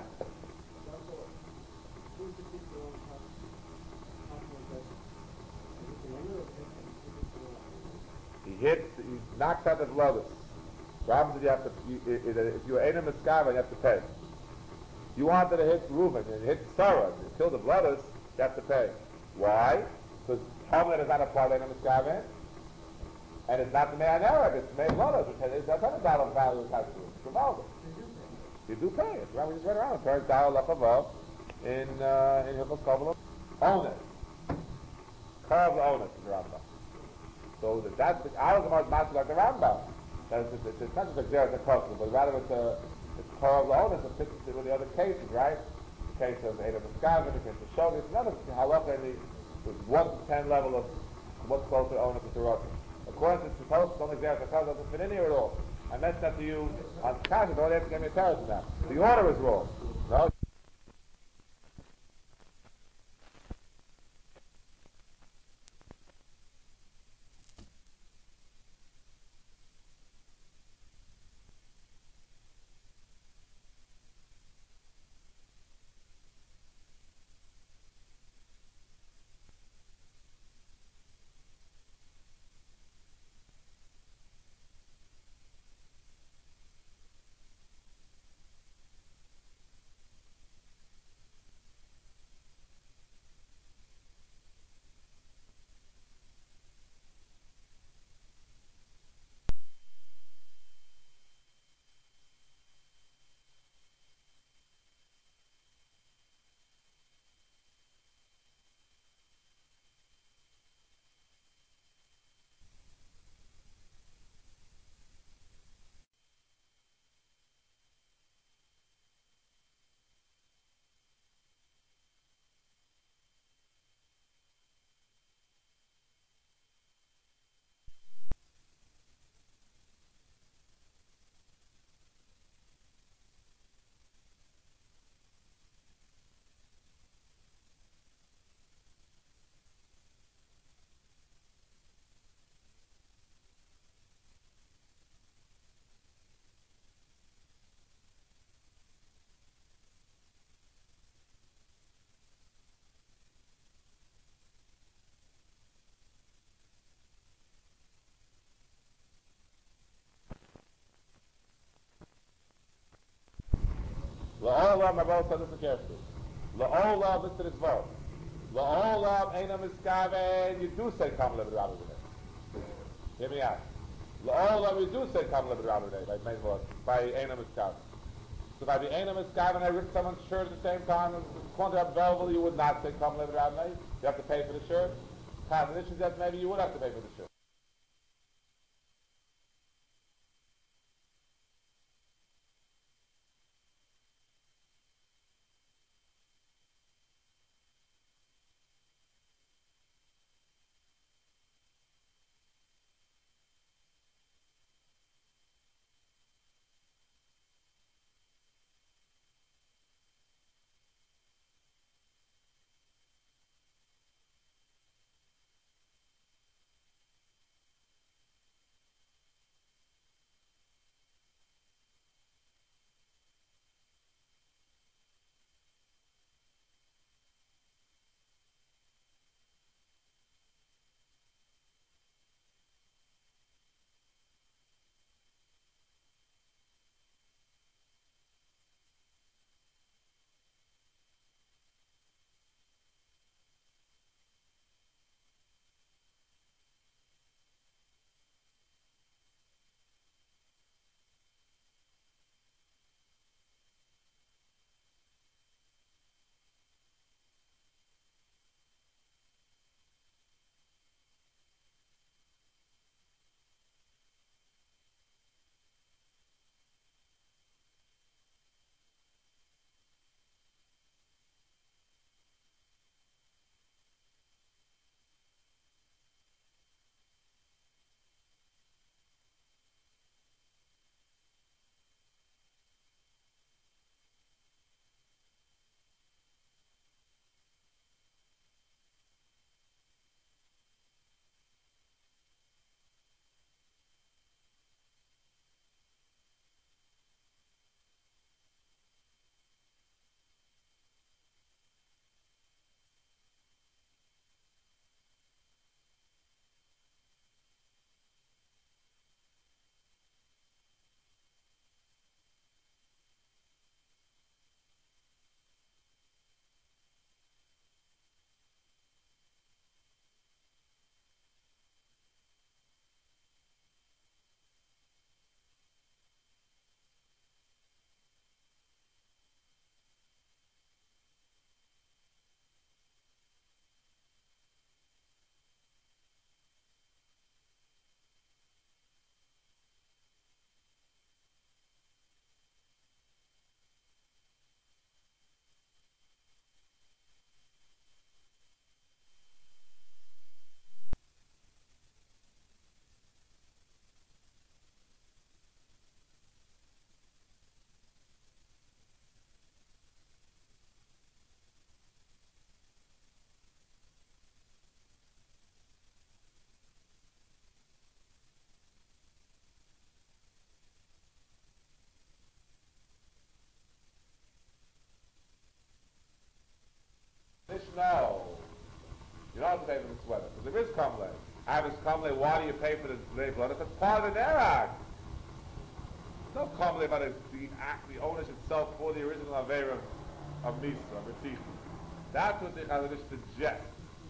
He knocks out the bloodless. Problem is you have to, if you're in a miskava, you have to pay. You wanted to hit Reuben and hit Sarah, you kill the bloodless, you have to pay. Why? Because Talmud is not a part of the miskava, and it's not the Mei HaNerag, it's the Mei bloodless, which is that's not a dollar value attached to it. It's Rivaldo. You do pay. It's right, we just went around. Turns dollar lachavav in Hilchos Kovelah. Own it. Kav own it, the Rambam. So that's our Gemara is not like the Rambam. It's not just a Xeris a custom, but rather it's Korah L'Onus, it fits with the other cases, right? The case of Edom Miskaven, the case of Shogeg, it's another halacha in the 1 to 10 level of what's called to Onus to Rosh. According to Tzipos, it's only Xeris a custom, doesn't fit in here at all. I mentioned that to you on Kasha, don't have to give me a terrorist now. The order is wrong. No? La'olam, my brother said, listen carefully. La'olam, listen to this verse. La'olam, Eina Miskaven, you do say Kam Lev Rabbi B'nai. Hear me out. La'olam, you do say Kam Lev Rabbi B'nai, by main verse, by Eina Miskaven. So if I be Eina Miskaven, I rip someone's shirt at the same time, and according to available, you would not say Kam Lev Rabbi B'nai. You have to pay for the shirt. Conditions that maybe you would have to pay for the shirt. No. You don't have to pay for the sweater, because there is kamle. I have this kamle, why do you pay for the blood? If it's part of the derag. There's no kamle about the ownership itself for the original Aveira of Misa, of Retifi. That's what the Chazanish suggests.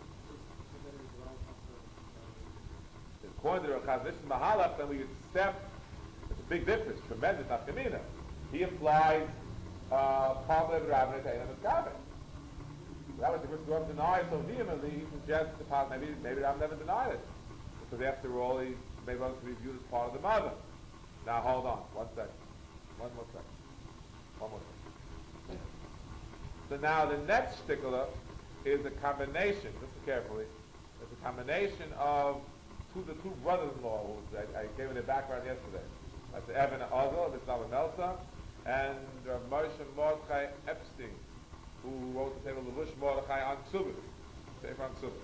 According to the Chazanish Mahalach, then we accept, it's a big difference, tremendous nafkamina. He applies kamle b'ravnei to Einam Eskaven. That was the first one denied so vehemently, he suggests maybe I've never denied it. Because after all, he may want to be viewed as part of the mother. Now hold on, 1 second. One more second. So now the next stickler is a combination, listen carefully, it's a combination of the two brothers-in-law, who I gave you the background yesterday. That's Evan Ozel, Mitzvah Melsa, and Moshe Mordechai Epstein, who wrote the table of Levush Mordechai on Ksubis. Sefer on Ksubis.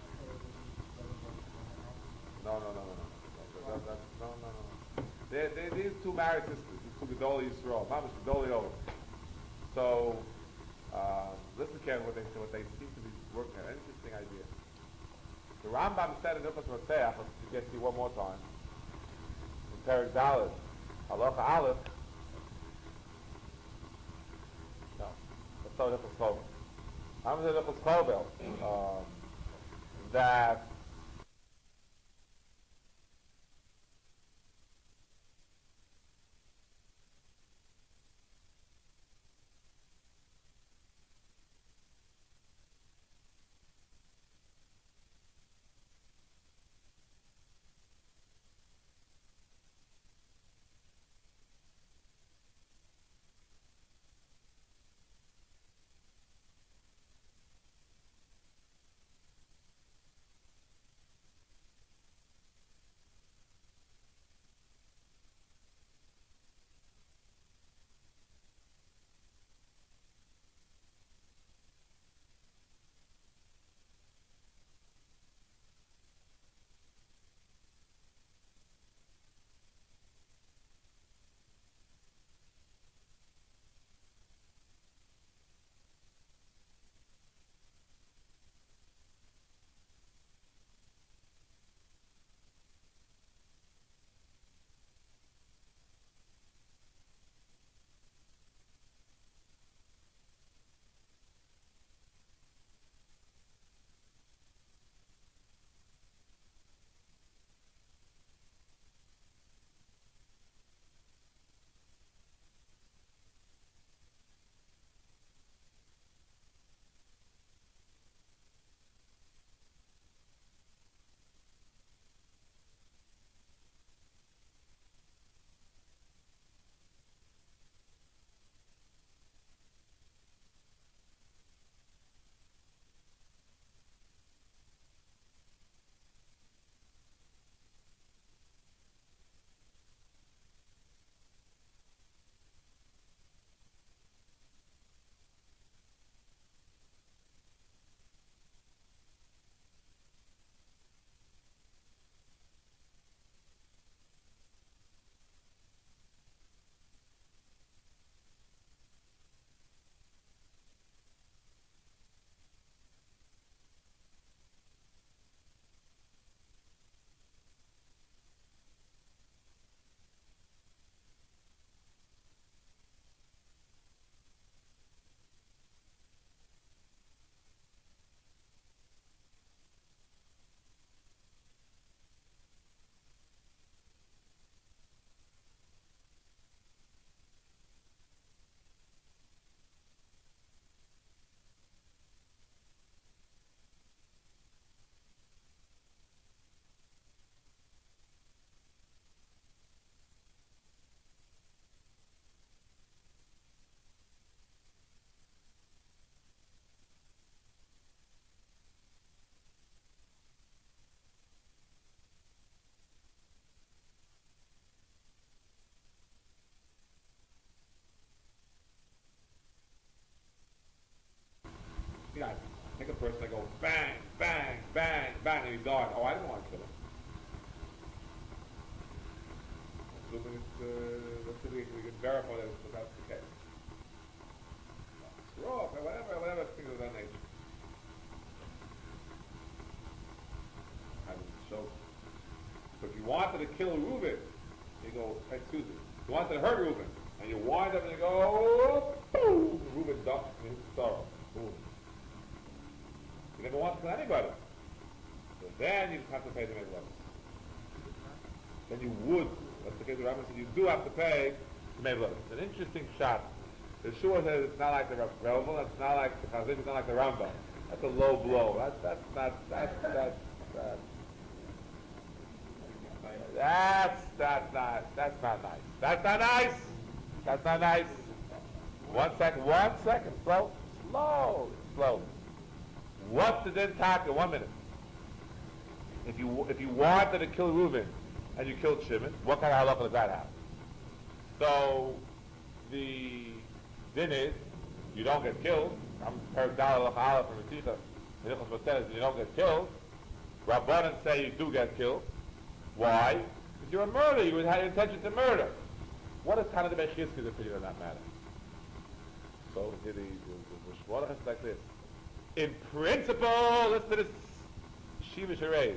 No. These two married sisters, these two Gedoli Yisrael, Mamash Gedoli over. So, listen carefully what they seem to be working at. An interesting idea. The Rambam said in Upas Rotzeach, to get to you one more time, in Perek Daled, Halacha Aleph, start Hilchos Chovel. I'm going to Hilchos Chovel that you know, take a person, I go bang, bang, bang, bang, and he died. Oh, I didn't want to kill him. Let's see if we can verify that that's the case. Raw, whatever things of that nature. I would show. So if you wanted to kill Reuben, you go, excuse me, you wanted to hurt Reuben, and you wind up and you go, boom, Reuben ducks in his sorrow. Boom. You never want to kill anybody. So then you have to pay the mitzvah. Then you would, that's the case of Rabbi said, you do have to pay the mitzvah. It's an interesting shot. The Shua says it's not like the Rebbe, it's not like the Chazon, it's not like the Rambam. That's a low blow. That's not nice. That's not nice. 1 second. Slow. What's the din taka? 1 minute. If you wanted to kill Reuben and you killed Shimon, what kind of halacha does that have? So the din is you don't get killed. I'm heard Dalal Chala from Reticha. Hilchos says you don't get killed. Rabbanan say you do get killed. Why? If you're a murderer, you would have intention to murder. What is kind of the Bechizki's opinion on that matter? So here the Shmuel is like this. In principle, listen to this Shiva Sharei.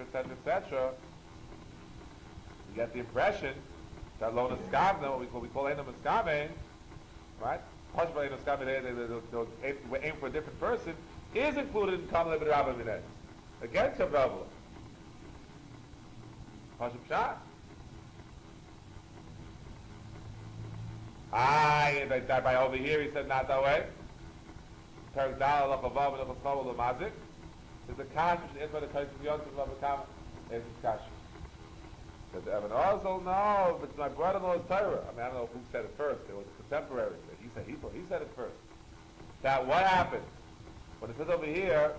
etc., etc., you get the impression that Lona Skavna, what we call Enam Skaven, right? Possibly Enam Skaven, they'll aim for a different person, is included in Kamal Ibn Rabba Mineh. Against a Rebel. Pashim Shah. By over here he said not that way. Perak Dal Lachavav and Lachavav Lamazik. There's a kash which is by the Kaisim Yontif Lavakam. There's a kash. Said the Evan Ozel, no, but my brother-in-law's Torah. I mean, I don't know who said it first. It was a contemporary. He said it first. That what happened? When it says over here,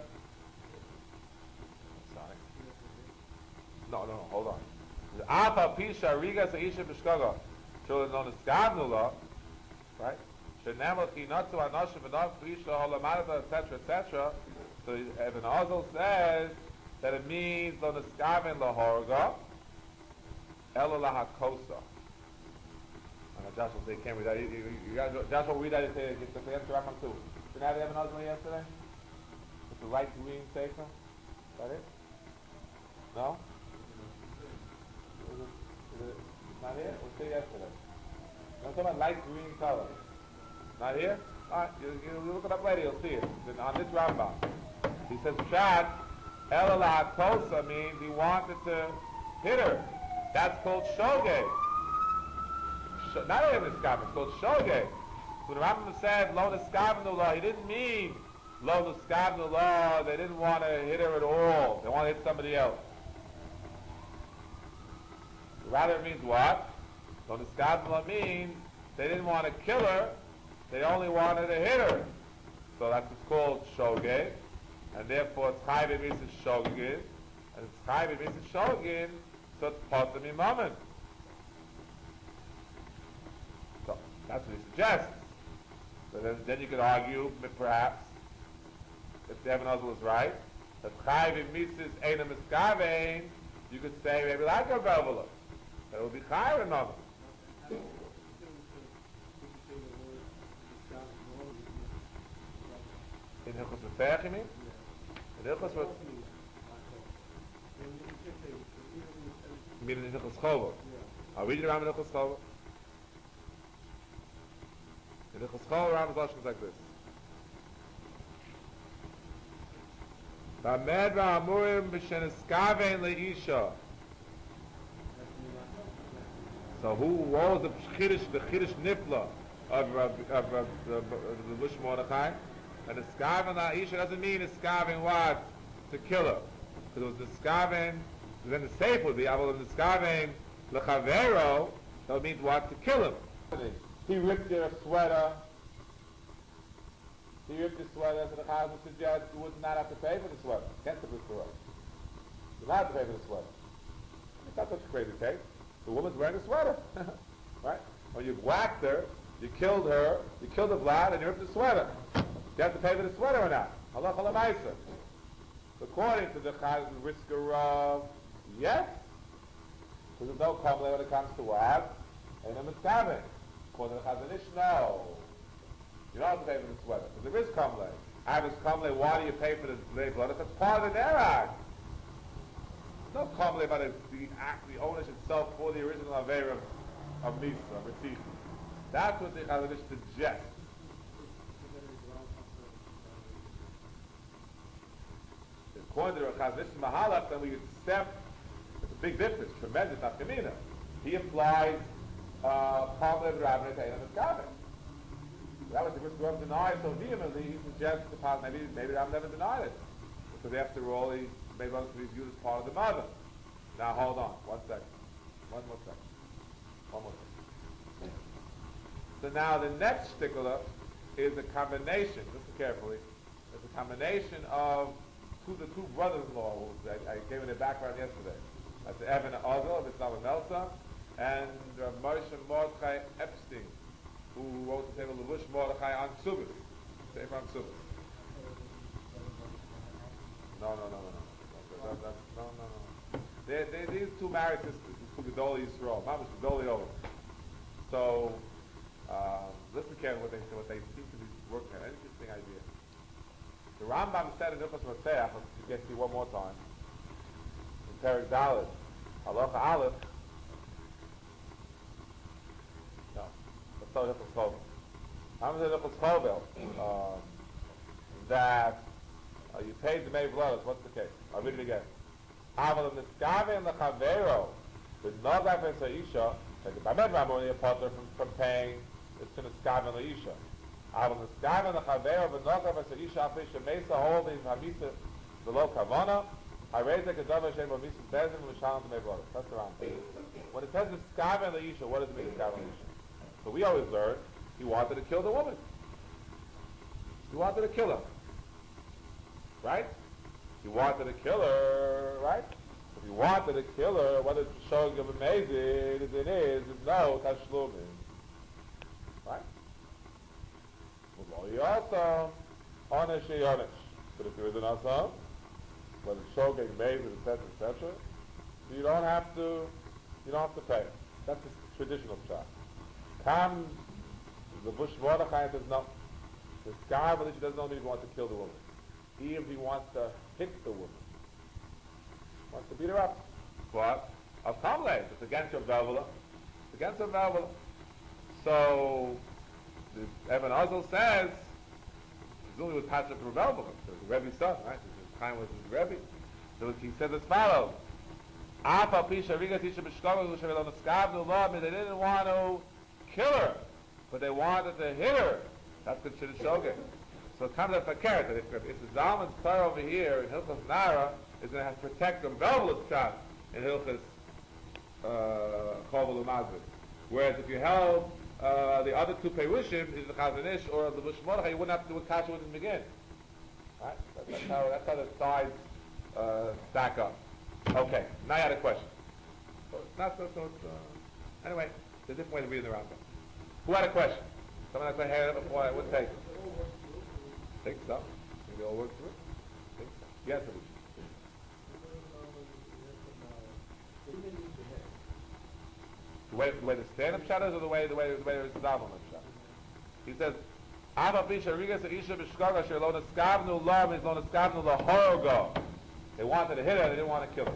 sorry. No, hold on. Alpha Pisha Riga Saisha Bishkaga. Children known as Skavnula, right? Shenemel Chinatsu Anoshim V'Nov Prisha Holamanata, etc., etc. So Ibn Ozel says that it means on the Skavin Lahorga, Ela Lahakosa. And Joshua said, you can't read that. You guys, Joshua, read that and say, it's the answer Rambam too. Didn't have Ibn Ozel yesterday? It's the light green sefer? Is that it? No? Is it not here? We'll see yesterday. I'm talking about light green color. Not here? Alright, you look it up later, you'll see it. It's on this Rambam. He says, Shad, Ela Kosa means he wanted to hit her. That's called Shogeg. Not even Skavin, it's called Shogeg. So the Rambam said, Lo Skavnullah, he didn't mean Lo Skavnullah, they didn't want to hit her at all. They want to hit somebody else. Rather it means what? So the Skavnula means they didn't want to kill her, they only wanted to hit her. So that's what's called Shogeg, and therefore it's Chayv means it's Shogeg, and it's Chayv means it's Shogeg, so it's Potem Imamen. So that's what he suggests. So then you could argue, perhaps, if the Evan Ozel is right, that Chayv means it's Einam Eskavein, you could say maybe like a Bevelah. That would be Chayv Imamen. In Hilchos Mefeach, you mean? In Hilchos what? You mean in Hilchos Chovot? I'll read it around in Hilchos Chovot. In Hilchos Chovot, around the Lashon like this. Ba'med va'amurim b'shen eskavein le'isha. So what was the Chiddush Nifla of the Lush Mordechai? And the Skavin La'isha doesn't mean Skavin what? To kill her. Because it was the Skavin, then the safe would be, Aval the Skavin L'chavero, that would mean what? To kill him. He ripped their sweater. So the Chazal suggests you would not have to pay for the sweater. Against the Brit Torah. You don't have to pay for the sweater. It's not such a crazy case. The woman's wearing a sweater. Right? When you whacked her, you killed the Vlad, and you ripped the sweater. You have to pay for the sweater or not? Allah Maisa. According to the Chazal Risker, yes. Because there's no kamle when it comes to what? And a mitzvah. According to the Chazal Ish, no. You don't have to pay for the sweater. Because there is kamle. I have this kamle, why do you pay for the blood? It's part of the nerag. No kamle about the act, the ownership itself for the original Aveir of Misa, of Retifi. That's what the Chazal Ish suggests. According to the Chazal Ish Mahalach, then we accept, it's a big difference, tremendous nafkamina. He implies kamle v'ravnei ta'inam eskaven. That was the first Rav denied so vehemently, he suggests the part, maybe Rav never denied it. Because after all, he made one to be viewed as part of the mother. Now hold on, 1 second. One more second. So now the next stickler is a combination, listen carefully, it's a combination of the two brothers-in-law, who I gave in their background yesterday. That's Evan Ozel of Islam Melsa, and Moshe Mordechai Epstein, who wrote the table Levush Mordechai on Ksubis. Sefer on Ksubis. No. These two married sisters, these two Gedoli Yisrael, Mamash Gedoli over. So, listen carefully what they seem to be working on. An interesting idea. The Rambam said in Hilchos Motzeach, you can see one more time. In Perek Dalet, Halacha Aleph. No, let's start with Hilchos Chovel. How much is Hilchos Chovel? That you paid the Mei V'Lodos. What's the case? I'll read it again. Aval Niskaven Lechavero, with Nogaf and Isha, like the Bamed Ramoni a potter from paying, it's to Niskaven Leisha. Aval Niskaven Lechavero, with Nogaf and Isha, Afisha Mesa holding Hamisa the Lo Kavana. I raise the Kedava Shem of Misa Bezim and Mishalam the Mei V'Lodos. That's the round. When it says Niskaven Leisha, what does it mean Niskaven Leisha? So we always learn he wanted to kill the woman. He wanted to kill her. Right? He wanted to kill her, right? If he wanted to kill her, what is showing of amazing as it is no tashlumin. Right? Well, he also onish yonish. But if there is an asam, whether it's showing amazing, etc., etc., so you don't have to pay. That's the traditional shot. Come, the Bush Mordechai says no. The guy village doesn't only want to kill the woman. Even if he wants to hit the woman. Wants to beat her up. But of Kamle, it's against your Velvela. It's against your Velvela. So the Evan Ozel says Zuli was passed up to Velvela. The Rebbe's son, right? His time was his Rebbe. So he says as follows. Apa Pisha Riga Tisha Bishkova Lushavel Skavnu Law, they didn't want to kill her, but they wanted to hit her. That's considered shogeg. So it comes up a carrot that if the Zalman's Torah over here in Hilchos Nara is going to have to protect from Velvel's shot in Hilchos Chovel Umazvik. Whereas if you held the other two Perushim, is the Chazon Ish or the Bush Mordechai, you wouldn't have to do a kasha with him again. Right? That's how the sides stack up. Okay, now you had a question. So it's not so it's, anyway, there's a different way to read the Rambam. Who had a question? Someone had a hand up before I would take it. Think so. Maybe all work through it. Think so. Yes, Alicia. The way the stand-up shot is, or the way the Zadam shot? He says, "Ava Bisha Rigas Isha Bishkaga Sherlona Skavnu La means Lona Skavnu La Horogo." They wanted to hit her, they didn't want to kill her.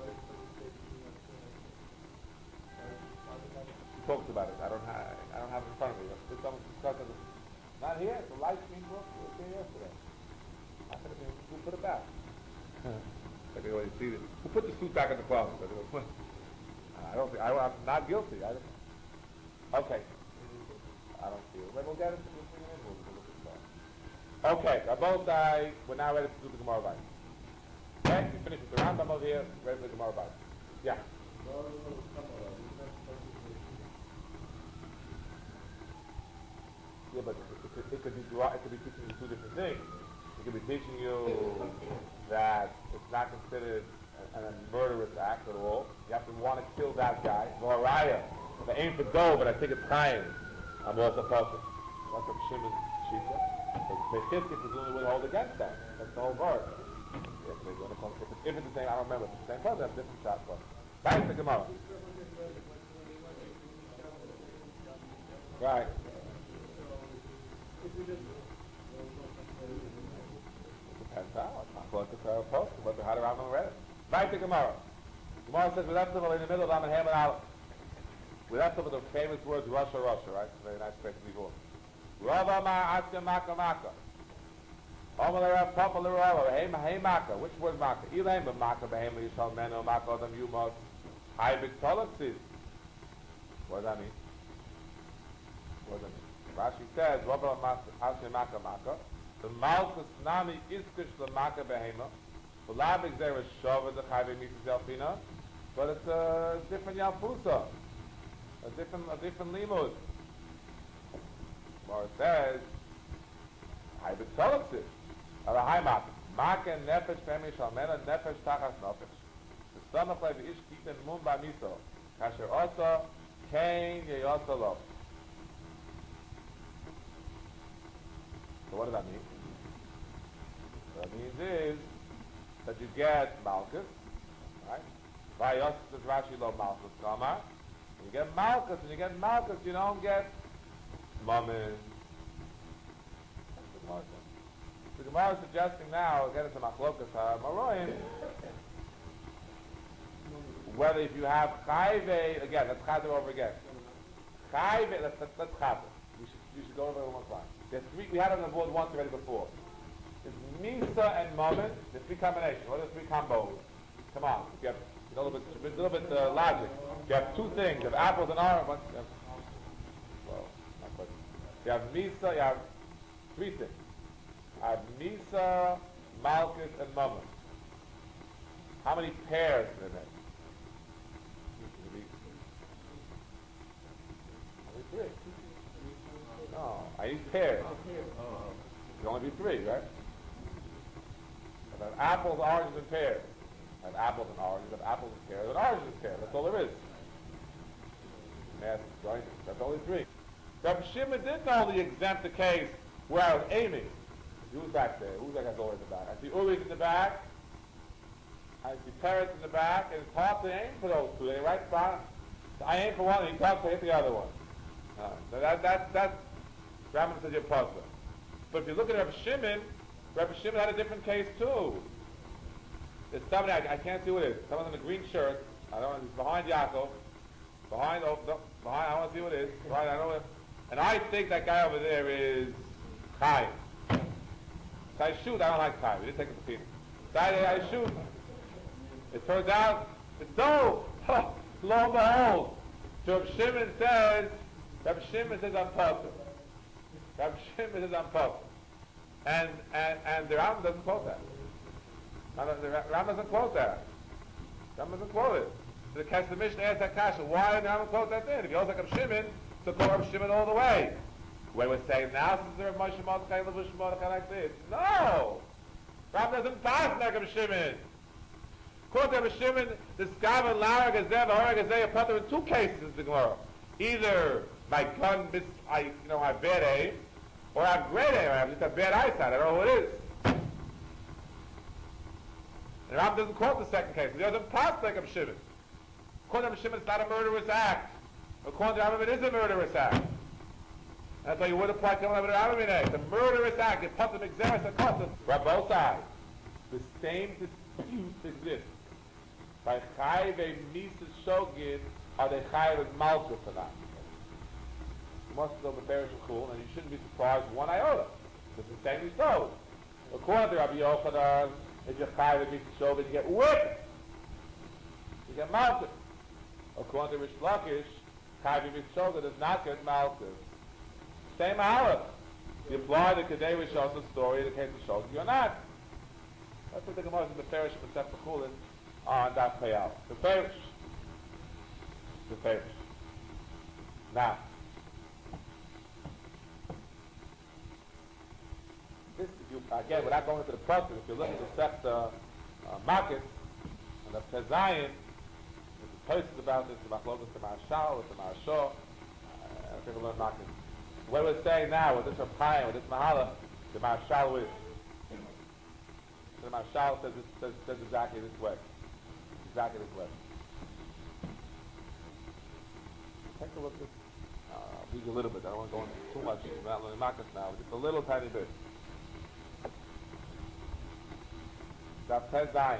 He talks about it. I don't have it in front of me. Let's someone discuss it. Not here. It's a light screen book. It was here yesterday. I said, who put it back? Like they always see it. Who put the suit back in the closet? I don't think. I'm not guilty. I don't. Okay. I don't see it. We'll get it. We'll bring it in. We'll look at it. Okay. Rabotai, we're now ready to do the Gemara Bite. Okay. We finished with the Rambam over here. Ready for the Gemara Bite. Yeah. Yeah, but it could be teaching you two different things. It could be teaching you that it's not considered a murderous act at all. You have to want to kill that guy. Moraya. If I aim for dough, but I think it's time, I'm also perfect. That's what Shimon Shita. Mechizki presumably would hold against that. That's the whole verse. If it's the same, I don't remember. If it's the same person, that's a different shot. But back to Gemara. Right. Depends how. It's not close to Torah post, but how do Rambam read it? Right to Gemara. Gemara says we left over in the middle of Lamed Hem and Aleph. We left over the famous words Russia, Russia, right? It's a very nice place to be born. Rava ma aska maka maka. Omalera papa lirava. Hey maka. Which word maka? Elaim but maka behema yishal meno maka adam yumos. High big tolaksis. What does that mean? What does that mean? Rashi says, Rava ma aska maka maka. The malchus nami iskish the maka behema. The labik there is shava the chayve mitzvah zelfina. But it's a different yalfusa. A different limud. Or it says, I bet tolaksis. Or a high maka. Maka nefesh femi shalmena nefesh tachas nefesh. The stomach like the ish kitin mun ba miso. Kasher osa, kain ye osa lo. So what does that mean? What that means is that you get malchus, right? Vayos is Rashi lo malchus kama. You get malchus, and you get malchus, you don't get mammon. The Gemara is suggesting now, again it's a machlokas ha'maroim, whether if you have chayve, again, let's chazer over again. Chayve, let's chazer. You should go over it one more time. There's three, we had it on the board once already before. There's Misa and Mammon, the three combinations. What are the three combos? Come on, you have a little bit logic. You have two things, you have apples and oranges. Well, not quite. You have Misa, you have three things. I have Misa, Malchus, and Mammon. How many pairs do they make? Only three. No, I need pairs. There'll only be three, right? I have apples, oranges, and pears. I have apples and oranges, I have apples and pears, and oranges and pears. That's all there is. Yes, right? That's only three. Rabbi Shimon didn't only exempt the case where I was aiming. Who's back there? Who's that guy's always in the back? I see Uri's in the back. I see Peretz in the back, and it's hard to aim for those two. They're right spot. So I aim for one, and he tells me to hit the other one. That's Rambam says you're puzzler. But if you look at Rabbi Shimon had a different case too. There's somebody, I can't see who it is. Someone in a green shirt. I don't know, he's behind Yaakov. Behind, I want to see what it is. Behind, I know it. And I think that guy over there is Chaim. So I shoot, I don't like Chaim. He didn't take a subpoena. So I shoot. It turns out, it's no. Lo and behold. So Rabbi Shimon says I'm puzzled. Rabbi Shimon says I'm puzzled. And the Rambam doesn't quote that. The Rambam doesn't quote that. The Rambam doesn't quote it. So the Mishnah asks that question, why did the Rambam quote that then? If he holds like Rabbi Shimon, so quote Rabbi Shimon all the way. When we're saying now, since there are Moshe Mordechai, Levush Mordechai like this. No! Rambam doesn't pass like Rabbi Shimon. Quote Rabbi Shimon, the Skav and Lara Gazev, Hora Gazev, put them in two cases in the Gemara. Either my gun, I have bad aim, or I have great aim, I have just a bad eyesight, I don't know who it is. And Rambam doesn't quote the second case. He doesn't pass like Rabbi Shimon. According to Rabbi Shimon, it's not a murderous act. According to Rambam, it is a murderous act. That's why you would apply to Rambam Rambam. It's a murderous act. You put them exeris and cost them. For both sides, the same dispute exists. By Chayiv and Misa Shogin, are they Chayiv and Malchus or not? You must know the Beresh and Chul, and you shouldn't be surprised one iota. It's the same as those. According to Rabbi Yochanan, if you're Chayiv and Misa Shogin, you get whipped. You get Malchus. According to Rish Lakish, Chayiv and Misa Shogin does not get Malchus. Same hour. You apply the Kedei Rishon the story, the case of Shogin, you're not. That's what the Gemara is in the Beresh and Sefta Chulin on that payout. The Beresh. Now, this, again, without going into the process, if you look at the Sefta markets and the Pezayin, there's a places about this, the Machlokas, the Marshal, the Marshal, I think we'll learn markets. What we're saying now, with this Rapayim, with this Mahala, the Marshal is. The Marshal says exactly this way. Exactly this way. Take a look at this. Read a little bit. I don't want to go into too much. We're not learning markets now. Just a little tiny bit. That says Zion.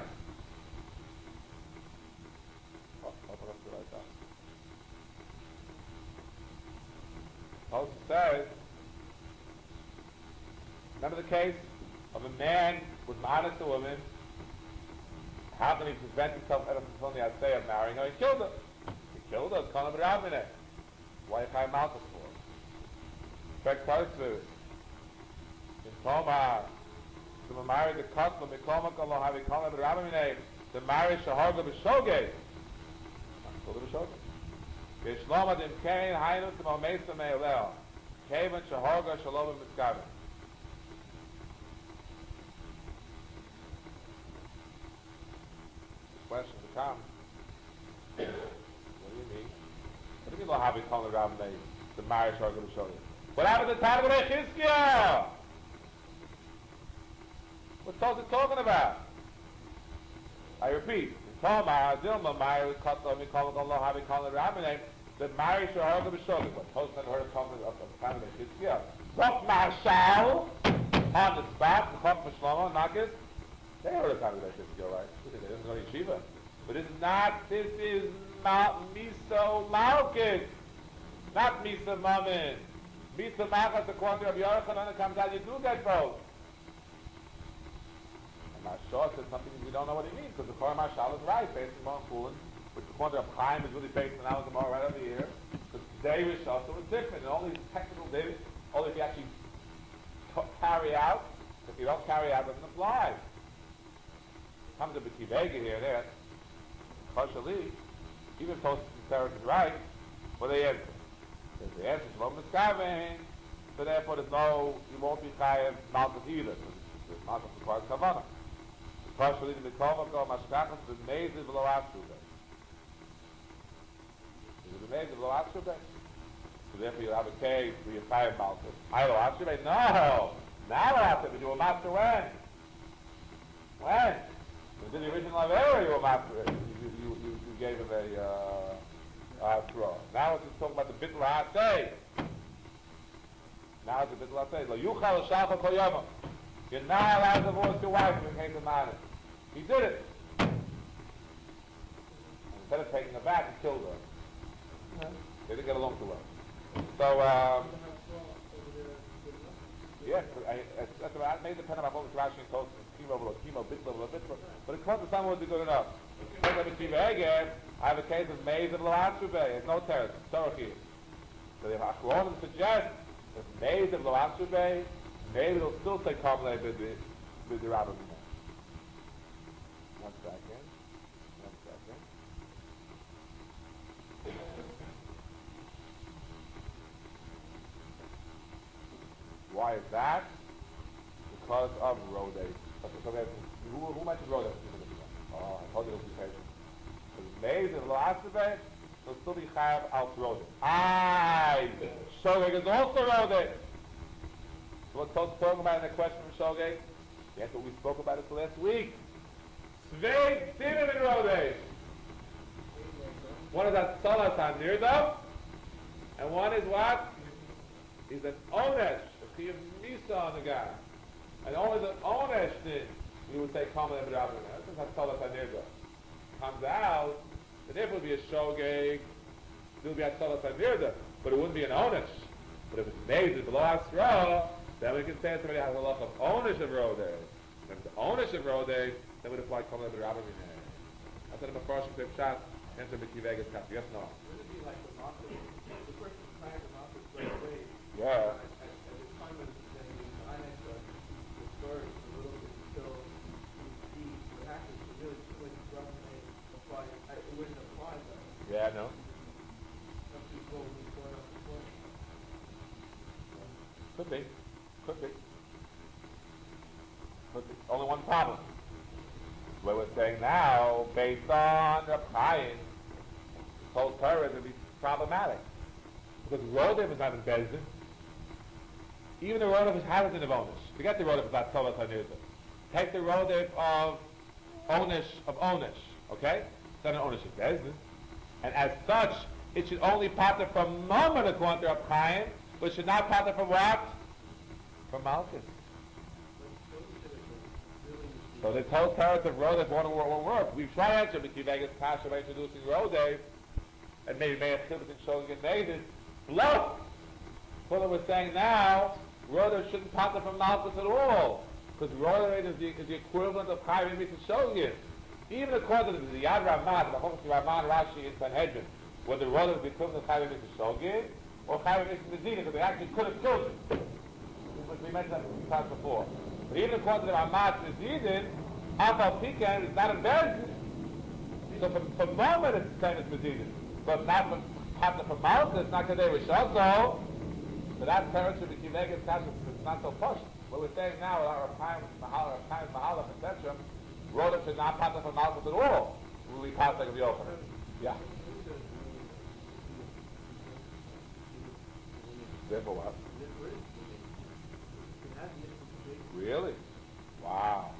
Tosfos says, remember the case of a man was honest to a woman. How can he prevent himself from the Asay of marrying her? He killed her. It's Kana B'Ravmineh. Why Chai Malchus for? Fact Tosfos. In Tomar, to marry the custom, Mikoma Kalo Havi Kana B'Ravmineh, to marry Shaharga B'Shogeg. Shaharga B'Shogeg. Geshloma Dim Kain Hainu Timo Mesa Me'eleo. Kavan Shaharga Shalom Mitzkavim. Question becomes, what do you mean? What do you mean Lohavi Kala Rabbi the marriage are going to show you? What happened to Tanakh Rechizkiah? What's Tosfos talking about? I repeat, Toma Dilma marriage Kata Mikol Lohavi Kala Rabbi the marriage are going to show you. But Tosfos heard of Tanakh Rechizkiah. What Marshal on the spot, the Chok Mishlomo, Nakis. They heard of Tanakh Rechizkiah, right? They didn't go to yeshiva. But this is miso malkis, not miso mammon. Miso malkis, according to Rabbi Yochanan, it comes out you do get both. And Mashal says something we don't know what he means, because the Korah Mashal is right, based on Chulin, which according to Chaim is really based on our Gemara right over here, because David Shasa was different, and all these technical David, only if you actually carry out, if you don't carry out, it doesn't apply. Comes to B'Kivega here, there, partially, even post the Sarah is right, what they answer? If the answer is Shalom Miskaven, so therefore there's no, you won't be chayav Malchus either, because Malchus requires Kavanah. Partially, the Mikomako, Mashkachas, the Mezid below Atzubeh. Is it the Mezid below Atzubeh? So therefore you have a case where you're chayav Malchus. I don't Atzubeh? No! Now what happened? You were master when? When? In the original Avera, you were master. You gave him a throw. Now it's just talking about the Bittul HaSei. Now it's the Bittul HaSei. Lo yuchal l'shalcha kol yomam. You're not allowed to divorce your wife if you came to Manas. He did it. And instead of taking her back, he killed her. They didn't get along too well. So, yes, that's what I made the pen about all this Rashi and Tosfos, chemo, bitla, but it comes to someone would be good enough. I have a case of Meiz of Loatzubeh. There's no terrace. Sorach here. So the Achronim suggest that Meiz of Loatzubeh, maybe they'll still say Kamlei with the Rabbah. One second. Why is that? Because of Rodei. Who mentioned Rodei? Oh, I told you this patient. Because Meiz of Loatzubeh will still be Chayav al Rodei. Shogeg is also Rodei. So what's talking about in the question from Shogeg? That's what we spoke about this last week. Svei Sinim in Rodei. One is at Salas HaNirdav, and one is what? Is an Onesh, a Chiyuv Misa on the guy. And only the Onesh thing, we would say Kamal and B'Rabban. This is at Salas HaNirdav. Comes out, then if it would be a Shogeg, it would be at Salas HaNirdav, but it wouldn't be an Onesh. But if it's made it's below Asra, then we can say somebody has a lot of Onesh of Rodei. If it's Onesh of Rodei, then we'd apply Kamal and B'Rabban. I said in the first clip shot, enter B'Kivegas Kaf. Yes, no? Would it be like the Malchus? The person trying the Malchus right away. Yeah. At the time when the Onesh, the story is a little bit still deep. What happens is really when the government apply, it wouldn't apply though. Yeah, no. Some people would be going up the point. Could be. Only one problem. What we're saying now, based on the Chaim, this whole Torah would be problematic. Because Rodev is not in Bezdin. Even the Rodev is Harazin of Onish. Forget the Rodev of that Torah Tanirza. Take the Rodev of Onish, okay? It's not an Onish of Bezdin. And as such, it should only pattern from Mammon according to Chaim, but should not pattern from what? From Malchus. So this whole terrace of Rodev won't work. We've tried to answer B'Kivegas Kasha by introducing Rodev, and maybe Meir Chibit and showing it Navid. Bluff! What we're saying now, Rodev shouldn't pattern from Malchus at all. Because Rodev is the equivalent of Chaim Mitzvah showing it. Even according to the Yad Raman, the Chochmah Raman Rashi in Sanhedrin, whether Rodev is the equivalent of Chaim Mitzvah showing it, or Chaim Mitzvah Medina, because they actually could have killed him. We mentioned that a few times before. But even according to the Ramat Medina, Afal Pikan is not a Bezdin. So for moment it's the same as Medina. But not from Pata from Malchus, not Kadei Rishoto. So that parent should be Kivegas Kasha, it's not so posh. What we're saying now, our Chaim Mahalach, etc., Rodev should not Pata from Malchus at all. Will we pass like a Yochanan? Yeah. Therefore what? Really? Wow.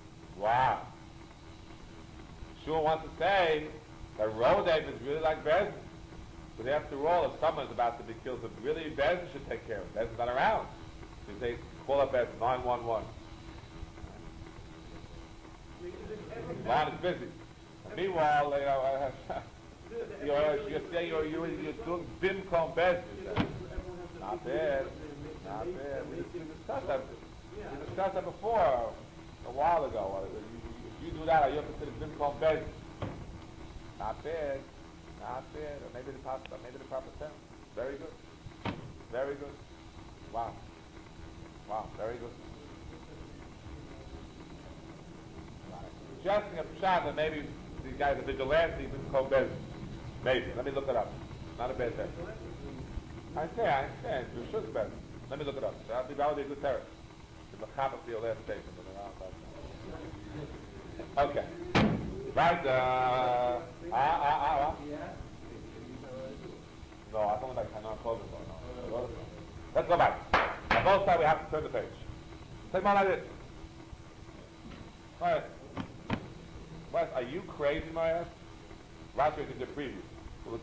Shua wants to say that Rodev is really like Bezdin. But after all, if someone is about to be killed, so really Bezdin should take care of it. Bezdin's not around. So they call up Bezdin, 911. Line is busy. Meanwhile, you're saying you're doing bimkom bez. Not bad. Not bad. We discussed that. We discussed that before a while ago. If you do that, you're considered bimkom bez. Not bad. Not bad. Or maybe the proper term. Very good. Very good. Wow. Wow. Very good. Suggesting a pshat that maybe these guys are vigilante, bimkom bez. Maybe. Let me look it up. Not a bad term. I understand. You should better. Let me look it up. So that would be a good term. The Machapah for your last statement. Okay. Right. No, I don't like Hanan Kovin. No. Let's go back. On both sides, we have to turn the page. Take one like this. All right. What, are you crazy, Maya? Rashi in the preview. What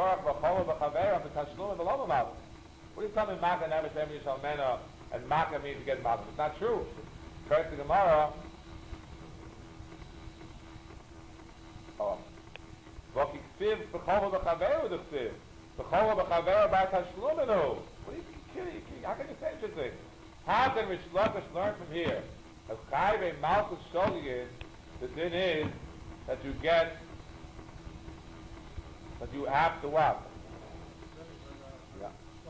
are you telling me, Makkah never said me Shalmena, and Makkah means to get Makkah? It's not true. Correct the Gemara. Oh. What are you kidding? How can you say such a thing? How can Rish Lakish learn from here? As Chayve Malchus Shogigin, the din is that you get, that you have to what? Yeah.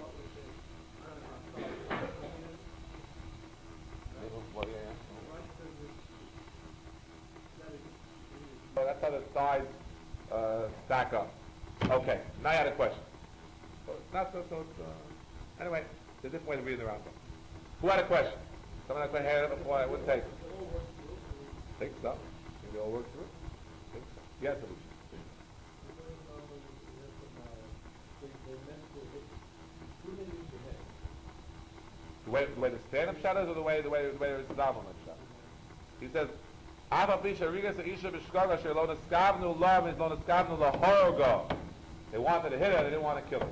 So that's how the sides stack up. Okay, now I had a question. So it's not so anyway, there's a different way to read the Rambam. Who had a question? Someone had a question before I would take it. Think so. Maybe all work through it. Think so. Yes, Alicia. The way the stand-up shot is, or the way it's dominant shot? He says, "Ava pisha rigas isha b'shkaga shelo neskavnu love is lo neskavnu lahorogo." They wanted to hit her, they didn't want to kill her.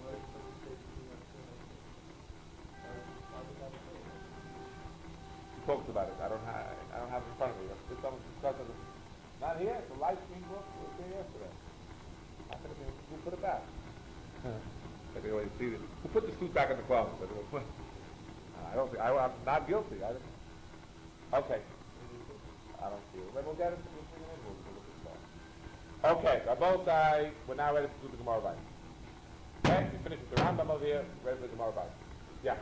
He talks about it. I don't have it in front of me. Did someone discuss it? Not here. It's a live stream book. It was there yesterday. I think who put it back? I can always see it. Who put the suit back in the closet? I don't think. I'm not guilty. Okay. I don't see it. We'll get it. We'll bring it in. We'll look at it. Okay. Rabotai, we're now ready to do the Gemara Bite. Okay. We finished with the Rambam over here. Ready for the Gemara Bite. Yeah.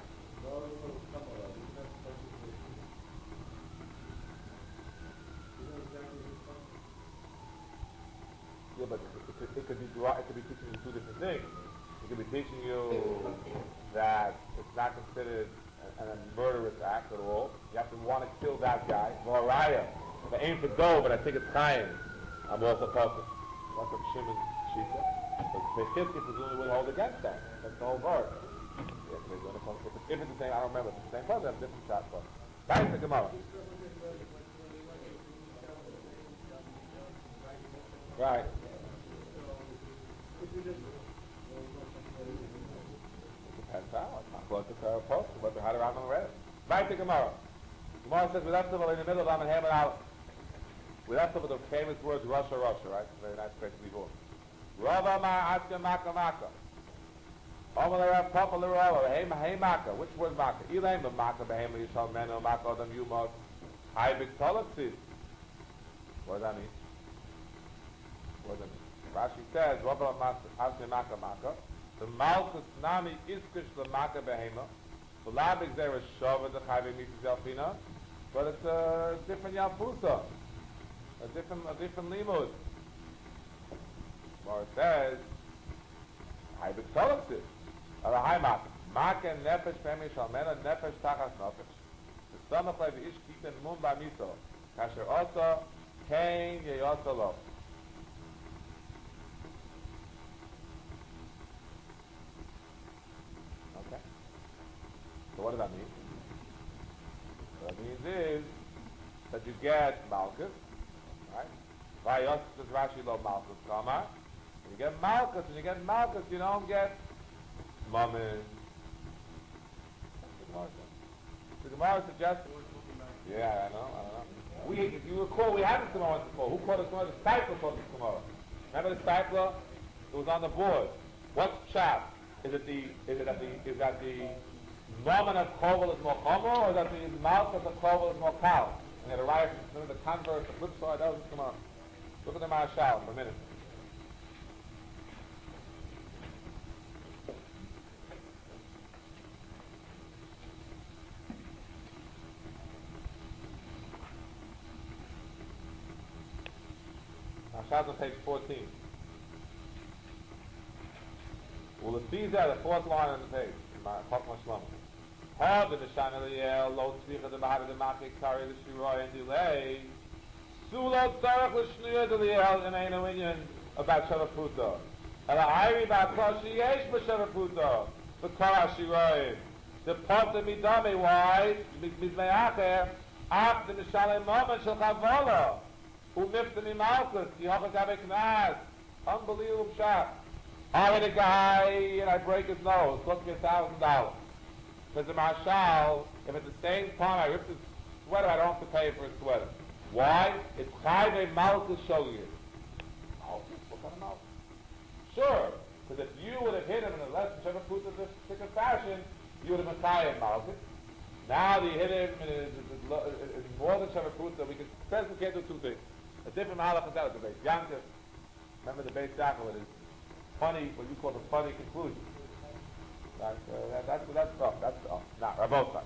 Yeah, but it could be teaching you two different things. It could be teaching you that it's not considered a murderous act at all. You have to want to kill that guy. Moraya. If I aim for dough, but I think it's Chaim, I'm also talking. That's what Shimon Shita. But Pechitki presumably would hold against that. That's the whole verse. If it's the same, I don't remember. If it's the same person, that's a different shot. But that's the Gemara. Right. Depends how. It's not close to Torah post. But how do Rambam read it? Right to Gemara. Gemara says we left over in the middle of Amen Ham and Aleph. We left over the famous words Rasha, right? Very nice place to be born. Rava ma aska maka maka. Omalera papa lirava. Hey maka. Which word maka? Elaim maka behema yishal meno maka adam yumos. Hai big tolaksid. What does that mean? What does that mean? Rashi says, Rava ma aska maka maka. The malchus nami iskish the maka behema. So labig there is shava the chayvim mitzvah yalfina, but it's a different yalfusa, a different limud. Or it says, chayvim tolaksid, or a high maka nefesh femi shalmena nefesh tachas nefesh. The samach like the ish kipen mum ba'miso, kasher osa kain yeyosa lo. So what does that mean? What that means is that you get Malchus, right? Vayos says Rashi lo Malchus Kama. When you get Malchus, you don't get Mammon. The Gemara suggests. Yeah, I know. If you recall, we had this Gemara once before. Who called this Gemara? The Stipler called this Gemara. Remember the Stipler? It was on the board. What's Pshat? Is that the Nomen of Kovel is more Chomer, or is that the Malchus of Kovel is more Kal? And it arrives, remember the converse, the flip side, that was the Gemara. Look at the Marshal for a minute. Marshal on page 14. Well, the Caesar, the fourth line on the page. Chokma Shlomo. Hod the Nishan Eliel, Lo Tzvicha the Bahar the Machik Kari the Shiroi and delay. Sulo Tzarech l'Shnuya Eliel in Ein O'Inyan about Shavaputa. Ela Ayri Ba'Koshi Yesh B'Shavaputa. The Kara Shiroi. The Pota Midame, why? Mizmeacher. Af the Nishan Moment Shal Chavola. Umifta Mimalkus. Yehocha Gabe Knas. Unbelievable shot. I hit a guy and I break his nose. Cost me $1,000. Because the Marshal, if at the same time I rip his sweater, I don't have to pay for his sweater. Why? It's Chayve Malkus Shogir. Oh, what kind of Malkus? Sure, because if you would have hit him in a less than particular fashion, you would have been Chayve Malkus. Now that you hit him in more than Shavakuta, we can do two things. A different Malach is out of the base. Yankov, remember the base Yaakov, it is funny, what you call the funny conclusion. That's tough. Now, Rabbosai.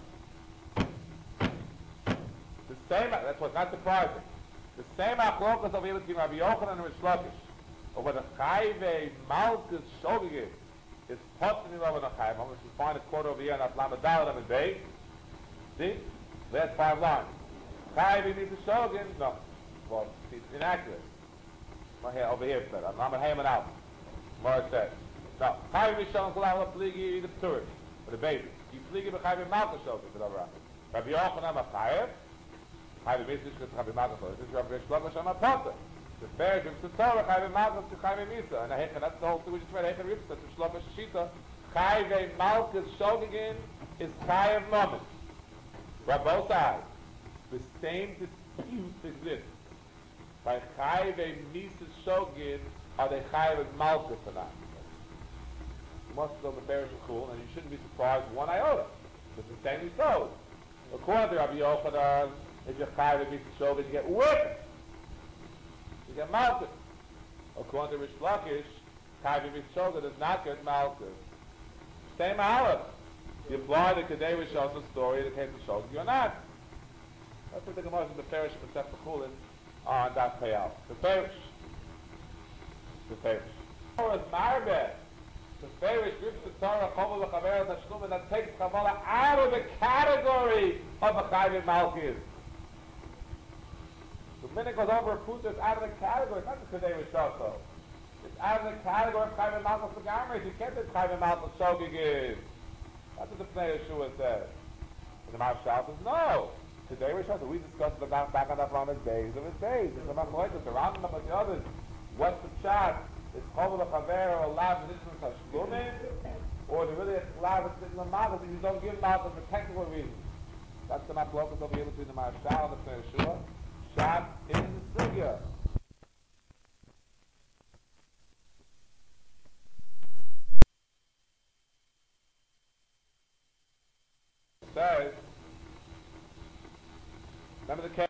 The same, that's what's not surprising. The same achlokas over here between Rabbi Yochanan and Rish Lakish, or whether Chayve Malkus Shogig is possibly over the Chayve. I'm going to find a quote over here, and that's Lamadal and Bay. See? Last 5 lines. Chayve means the Shogin? No. Well, it's inaccurate. Over here it said. I'm Haman out. More it says. No. Chayve Mishon Kulala Pligi the Pturim. For the baby. You Pligi B'Chayve Malkus Shogig for the Rabbi Yochanan of Chayve. Chayve Mishon Rabbi Malkus Shogig. This is Rabbi Rish Lakish on a Pata. The fair Jim to Torah Chayve Malkus to Chayve Misa. And that's the whole thing we just read. Hechen Ripsa to Rish Lakish Shita. Chayve Malkus Shogig is Chayev Moment. Rabbosai, the same dispute exists. By Chayve Mises Shogin, are they Chayve Malkus or not? You must know the Bearish Shul, and you shouldn't be surprised one iota. It's the same as those. According to Rabbi Yochanan, if you're Chayve Mises Shogin, you get whipped. You get Malkus. According to Rish Lakish, Chayve Mises Shogin does not get Malkus. Same aleph. You apply the Kedei Rishon's story in the case of Shogig, you're not. That's what the Gemara in the Farish and the Chulin on that payout. The Farish. Torah is Marbeh. The Farish rips the Torah, Chomal L'Chaver Tashlum, and that takes Chavala out of the category of a Chayve Malchus. The minute goes over a Puta, it's out of the category. It's not the Kedei Rishon, though. It's out of the category of Chayve Malchus L'Gamris. You can't say Chayve Malchus Shogig. That's what the Pnei Yeshua says. And the Marshal says, no. Today we discussed the back on the Lamed days of his days. It's the Machlokes, the Rambam, but the others. What's the chat? Is Chovel L'Chaver or Lav Nishman Tashlumin? Or the really Lav Nishman Malchus, and you don't give Malchus for technical reasons. That's the Machlokes over here between the Marshal and the Pnei Yeshua. Shat in the Sugya. Says, remember the case